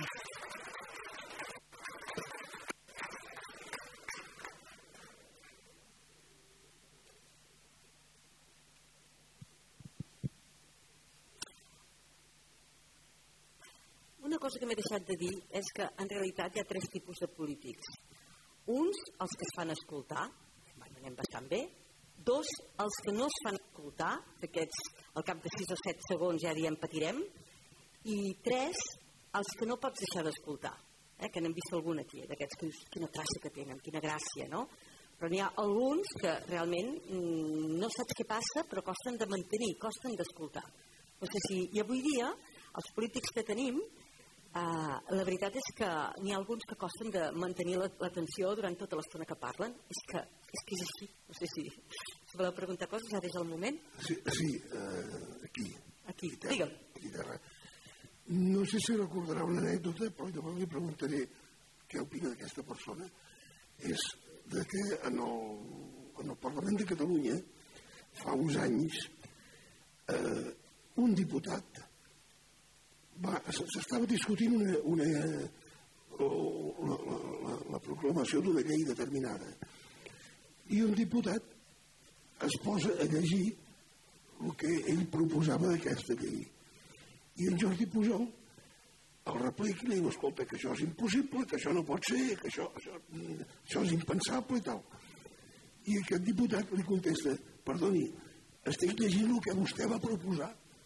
Una cosa que m'he deixat de dir és que en realitat hi ha tres tipus de polítics. Uns, els que es fan escoltar, anem bastant bé. Dos, els que no es fan escoltar, d'aquests al cap de sis o set segons ja diem patirem. I tres, els que no pots deixar d'escoltar, eh? Que n'hem vist algun aquí, d'aquests que dius quina traça que tenen, quina gràcia, no? Però n'hi ha alguns que realment mmm, no saps què passa, però costen de mantenir, costen d'escoltar. No sé si, i avui dia, els polítics que tenim, Uh, la veritat és que n'hi ha alguns que costen de mantenir l'atenció durant tota l'estona que parlen. És que és, que és així. No sé si, si voleu preguntar coses, ara és el moment. Sí, sí uh, aquí. Aquí, digue'm. Aquí terra. No sé si recordarà una anècdota, però llavors li preguntaré què opina d'aquesta persona. És de que en el, en el Parlament de Catalunya, fa uns anys, uh, un diputat s'estava discutint una, una, la, la, la, la proclamació d'una llei determinada i un diputat es posa a llegir el que ell proposava d'aquesta llei i en Jordi Pujol el replica i li diu, escolta, que això és impossible, que això no pot ser, que això, això, això és impensable i tal. I aquest diputat li contesta, perdoni, estic llegint el que vostè va proposar.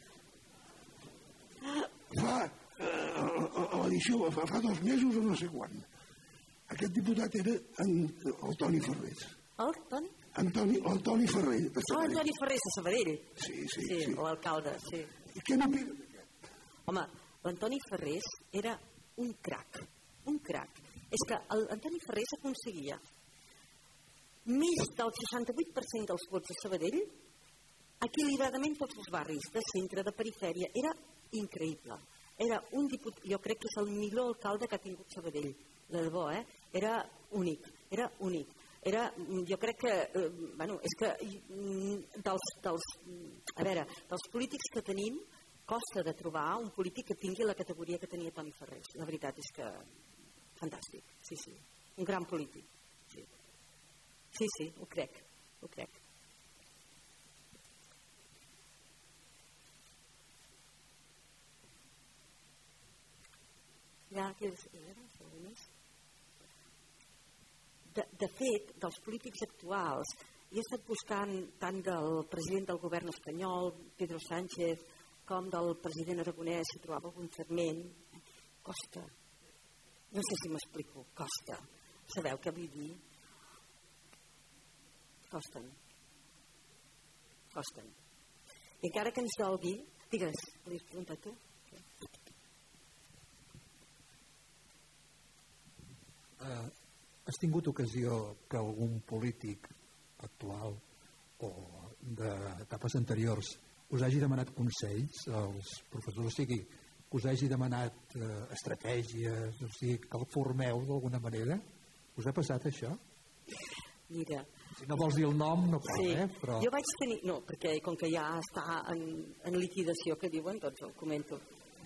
Fa, eh, a l'edició, fa, fa dos mesos o no sé quan. Aquest diputat era en, el Toni Ferrés. El Toni? Antoni, el Toni Ferrer. Oh, el Toni Ferrés de Sabadell. Sí, sí, sí. sí. L'alcalde, sí. I què n'opina d'aquest? Home, l'Antoni Ferrés era un crac, un crac. És que l'Antoni Ferrés aconseguia més del seixanta-vuit per cent dels vots de Sabadell equilibradament tots els barris, de centre, de perifèria. Era increïble. era un diputat, jo crec que és el millor alcalde que ha tingut Sabadell, de debò, eh? Era únic, era únic. Era, jo crec que, eh, bueno, és que dels, dels, a veure, dels polítics que tenim, costa de trobar un polític que tingui la categoria que tenia Toni Ferrés. La veritat és que fantàstic, sí, sí, un gran polític. Sí, sí, sí ho crec, ho crec. Ja, de, de fet, dels polítics actuals, he estat buscant tant del president del govern espanyol, Pedro Sánchez, com del president aragonès, si trobava algun fragment. Costa. No sé si m'explico. Costa. Sabeu què vull dir? Costen. Costen. I encara que ens dolgui... Digues, volies preguntar tu? Uh, has tingut ocasió que algun polític actual o d'etapes anteriors us hagi demanat consells als professors, o sigui, que us hagi demanat uh, estratègies, o sigui, que el formeu d'alguna manera? Us ha passat això? Mira... Si no vols dir el nom, no cal, sí. eh? Però... Jo vaig tenir... No, perquè com que ja està en, en liquidació, que diuen, doncs el comento.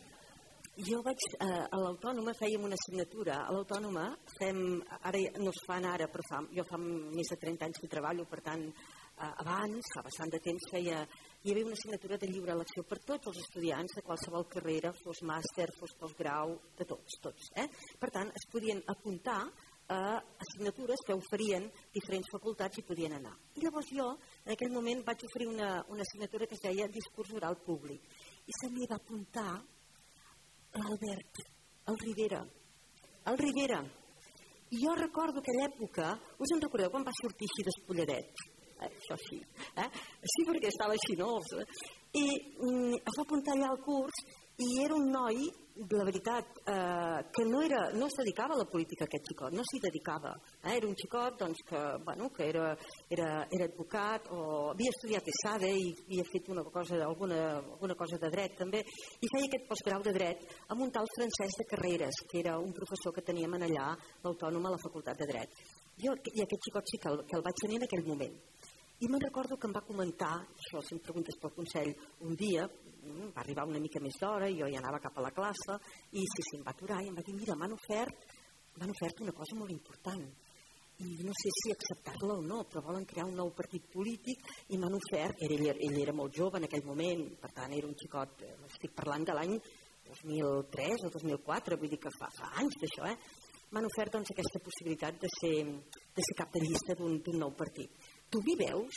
Jo vaig, eh, a l'Autònoma fèiem una assignatura. A l'Autònoma fem, ara no es fan ara, però fa, jo fa més de trenta anys que treballo, per tant, eh, abans, fa bastant de temps, feia, hi havia una assignatura de lliure elecció per tots els estudiants de qualsevol carrera, fos màster, fos postgrau, de tots, tots. Eh? Per tant, es podien apuntar a assignatures que oferien diferents facultats i podien anar. I llavors jo, en aquell moment, vaig oferir una, una assignatura que es deia Discurs Oral Públic. I se m'hi va apuntar l'Albert, el Rivera. El Rivera. I jo recordo aquella època, us en recordeu quan va sortir així despulladet? Eh, això sí. Eh? Sí, perquè estava així, no? I mm, es va apuntar allà al curs i era un noi, la veritat, eh, que no, era, no es dedicava a la política aquest xicot, no s'hi dedicava. Eh? Era un xicot doncs, que, bueno, que era, era, era advocat o havia estudiat ESADE i havia fet una cosa, alguna, alguna cosa de dret també, i feia aquest postgrau de dret amb un tal Francesc de Carreras, que era un professor que teníem allà l'Autònoma a la Facultat de Dret. Jo, I aquest xicot sí que el, que el vaig tenir en aquell moment. I me'n recordo que em va comentar, això si em preguntes pel consell, un dia, va arribar una mica més d'hora, jo ja anava cap a la classe, i sí, sí, em va aturar i em va dir, mira, m'han ofert, m'han ofert una cosa molt important, i no sé si acceptar-la o no, però volen crear un nou partit polític i m'han ofert, ell, ell era molt jove en aquell moment, per tant era un xicot, estic parlant de l'any dos mil tres o dos mil quatre, vull dir que fa, fa anys d'això, eh? M'han ofert doncs, aquesta possibilitat de ser, de ser cap de llista d'un nou partit. Tu m'hi veus?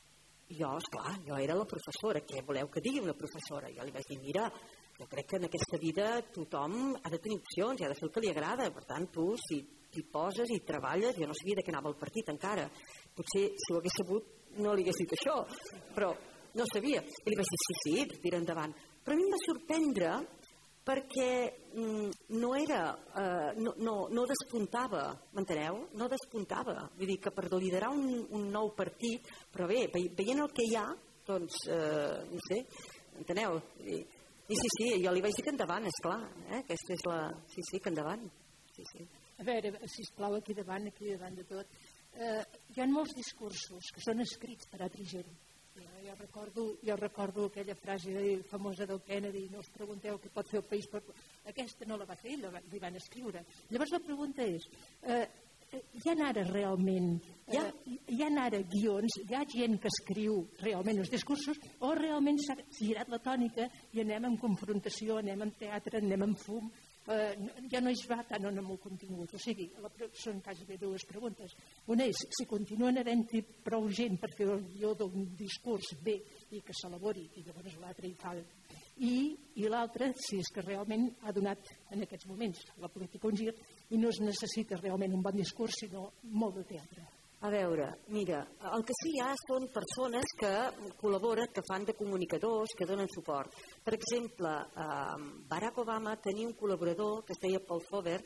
Jo, esclar, jo era la professora. Què voleu que digui una professora? Jo li vaig dir, mira, jo crec que en aquesta vida tothom ha de tenir opcions i ha de fer el que li agrada. Per tant, tu, si t'hi poses i treballes, jo no sabia de què anava el partit encara. Potser, si ho hagués sabut, no li hagués dit això, però no sabia. I li vaig dir, sí, sí, tira endavant. Però a mi em va sorprendre perquè mm, no era, eh, no, no, no despuntava, m'enteneu? No despuntava. Vull dir que per liderar un, un nou partit, però bé, veient el que hi ha, doncs, eh, no sé, enteneu? I, i sí, sí, jo li vaig dir que endavant, esclar, eh? Aquesta és la... Sí, sí, que endavant. Sí, sí. A veure, sisplau, aquí davant, aquí davant de tot. Eh, hi ha molts discursos que són escrits per altra gent. Jo recordo, jo recordo aquella frase famosa del Kennedy, no us pregunteu què pot fer el país, però aquesta no la va fer, la, li van escriure. Llavors la pregunta és, eh, hi ha ara realment, hi ha, hi ha ara guions, hi ha gent que escriu realment els discursos, o realment s'ha girat la tònica i anem en confrontació, anem en teatre, anem en fum, eh, ja no es va tant en el contingut. O sigui, la, són quasi bé dues preguntes. Una és, si continuen havent-hi prou gent per fer el guió d'un discurs bé i que s'elabori, i llavors l'altre hi fa... I, i l'altra, si és que realment ha donat en aquests moments la política un gir i no es necessita realment un bon discurs, sinó molt de teatre. A veure, mira, el que sí hi ha són persones que col·laboren, que fan de comunicadors, que donen suport. Per exemple, eh, Barack Obama tenia un col·laborador que es deia Paul Fover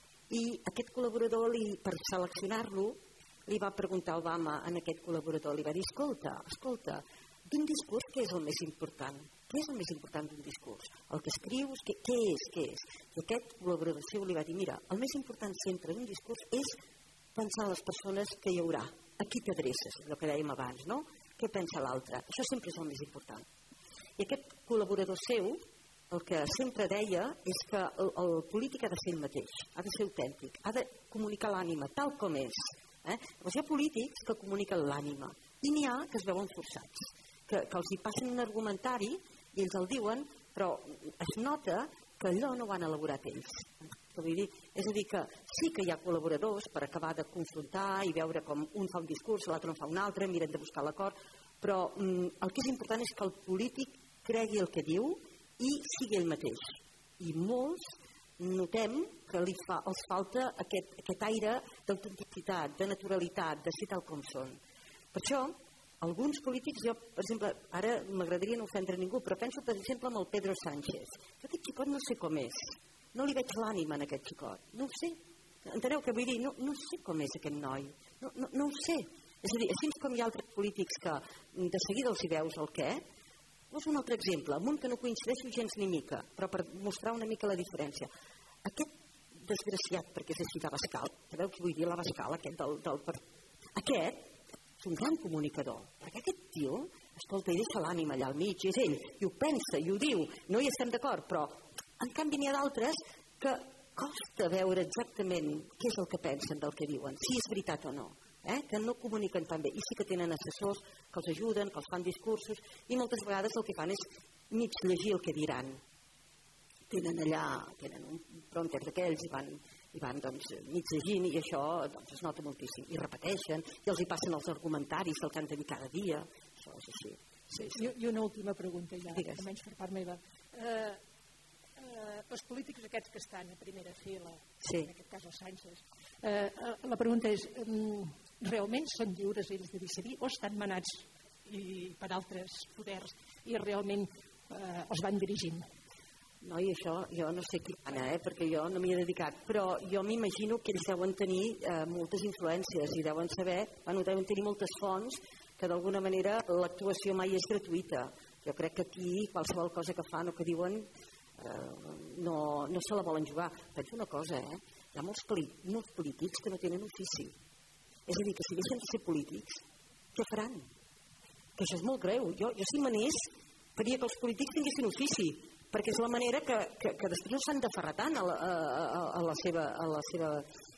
i aquest col·laborador, li, per seleccionar-lo, li va preguntar a Obama en aquest col·laborador, li va dir, escolta, escolta, d'un discurs, què és el més important? Què és el més important d'un discurs? El que escrius, què, què és? Què és? I aquest col·laborador seu li va dir, mira, el més important sempre d'un discurs és pensar en les persones que hi haurà. A qui t'adreces, el que dèiem abans, no? Què pensa l'altre? Això sempre és el més important. I aquest col·laborador seu, el que sempre deia és que el, el polític ha de ser el mateix, ha de ser autèntic, ha de comunicar l'ànima tal com és. Eh? Llavors hi ha polítics que comuniquen l'ànima i n'hi ha que es veuen forçats, que, que els hi passen un argumentari i ells el diuen, però es nota que allò no ho han elaborat ells. Vull dir, és a dir, que sí que hi ha col·laboradors per acabar de confrontar i veure com un fa un discurs, l'altre en fa un altre, miren de buscar l'acord, però mm, el que és important és que el polític cregui el que diu i sigui ell mateix. I molts notem que li fa, els falta aquest, aquest aire d'autenticitat, de naturalitat, de ser tal com són. Per això, alguns polítics, jo, per exemple, ara m'agradaria no ofendre ningú, però penso, per exemple, en el Pedro Sánchez. Jo aquest xicot no sé com és. No li veig l'ànima en aquest xicot. No ho sé. Enteneu què vull dir? No, no sé com és aquest noi. No, no, no ho sé. És a dir, així com hi ha altres polítics que de seguida els hi veus el què, és un altre exemple, amb un que no coincideixo gens ni mica, però per mostrar una mica la diferència. Aquest desgraciat, perquè és així d'Abascal, sabeu què vull dir l'Abascal, aquest del, del... Aquest és un gran comunicador, perquè aquest tio, escolta, i deixa l'ànima allà al mig, és ell, i ho pensa, i ho diu, no hi estem d'acord, però en canvi n'hi ha d'altres que costa veure exactament què és el que pensen del que diuen, si és veritat o no. Eh? Que no comuniquen tan bé i sí que tenen assessors que els ajuden, que els fan discursos i moltes vegades el que fan és mig llegir el que diran. Tenen allà, tenen un prompter d'aquells i van, i van doncs, mig llegint i això doncs, es nota moltíssim. I repeteixen i els hi passen els argumentaris del que han de dir cada dia. Això és així. Sí, sí. I, I una última pregunta ja, Digues. almenys per part meva. Eh, eh, els polítics aquests que estan a primera fila, sí. en aquest cas els Sánchez, eh, la pregunta és... Eh, realment són lliures ells de decidir o estan manats i, per altres poders i realment eh, els van dirigint? No, i això jo no sé qui mana, eh, perquè jo no m'hi he dedicat, però jo m'imagino que ells deuen tenir eh, moltes influències i deuen saber, bueno, deuen tenir moltes fonts que d'alguna manera l'actuació mai és gratuïta. Jo crec que aquí qualsevol cosa que fan o que diuen eh, no, no se la volen jugar. Penso una cosa, eh? Hi ha molts, molts polítics que no tenen ofici. És a dir, que si deixen de ser polítics, què faran? Que això és molt greu. Jo, jo si manés, faria que els polítics tinguessin ofici, perquè és la manera que, que, que després no s'han d'aferrar tant a la, a, a la seva... A la seva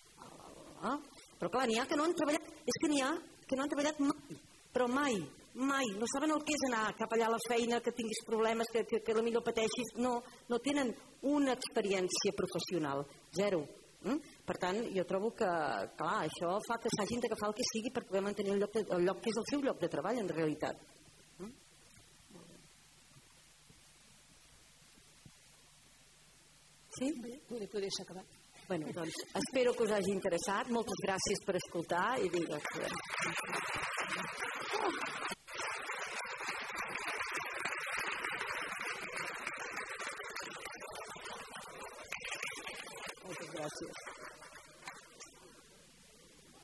a, però clar, n'hi ha que no han treballat... És que n'hi ha que no han treballat mai, però mai, mai. No saben el que és anar cap allà a la feina, que tinguis problemes, que, que, que potser pateixis. No, no tenen una experiència professional. Zero. Mm? Per tant, jo trobo que, clar, això fa que s'hagin d'agafar el que sigui per poder mantenir el lloc, de, el lloc que és el seu lloc de treball, en realitat. Mm? Sí? Bé, podria ser acabat. Bueno, doncs, espero que us hagi interessat. Moltes gràcies per escoltar i digues... Moltes gràcies.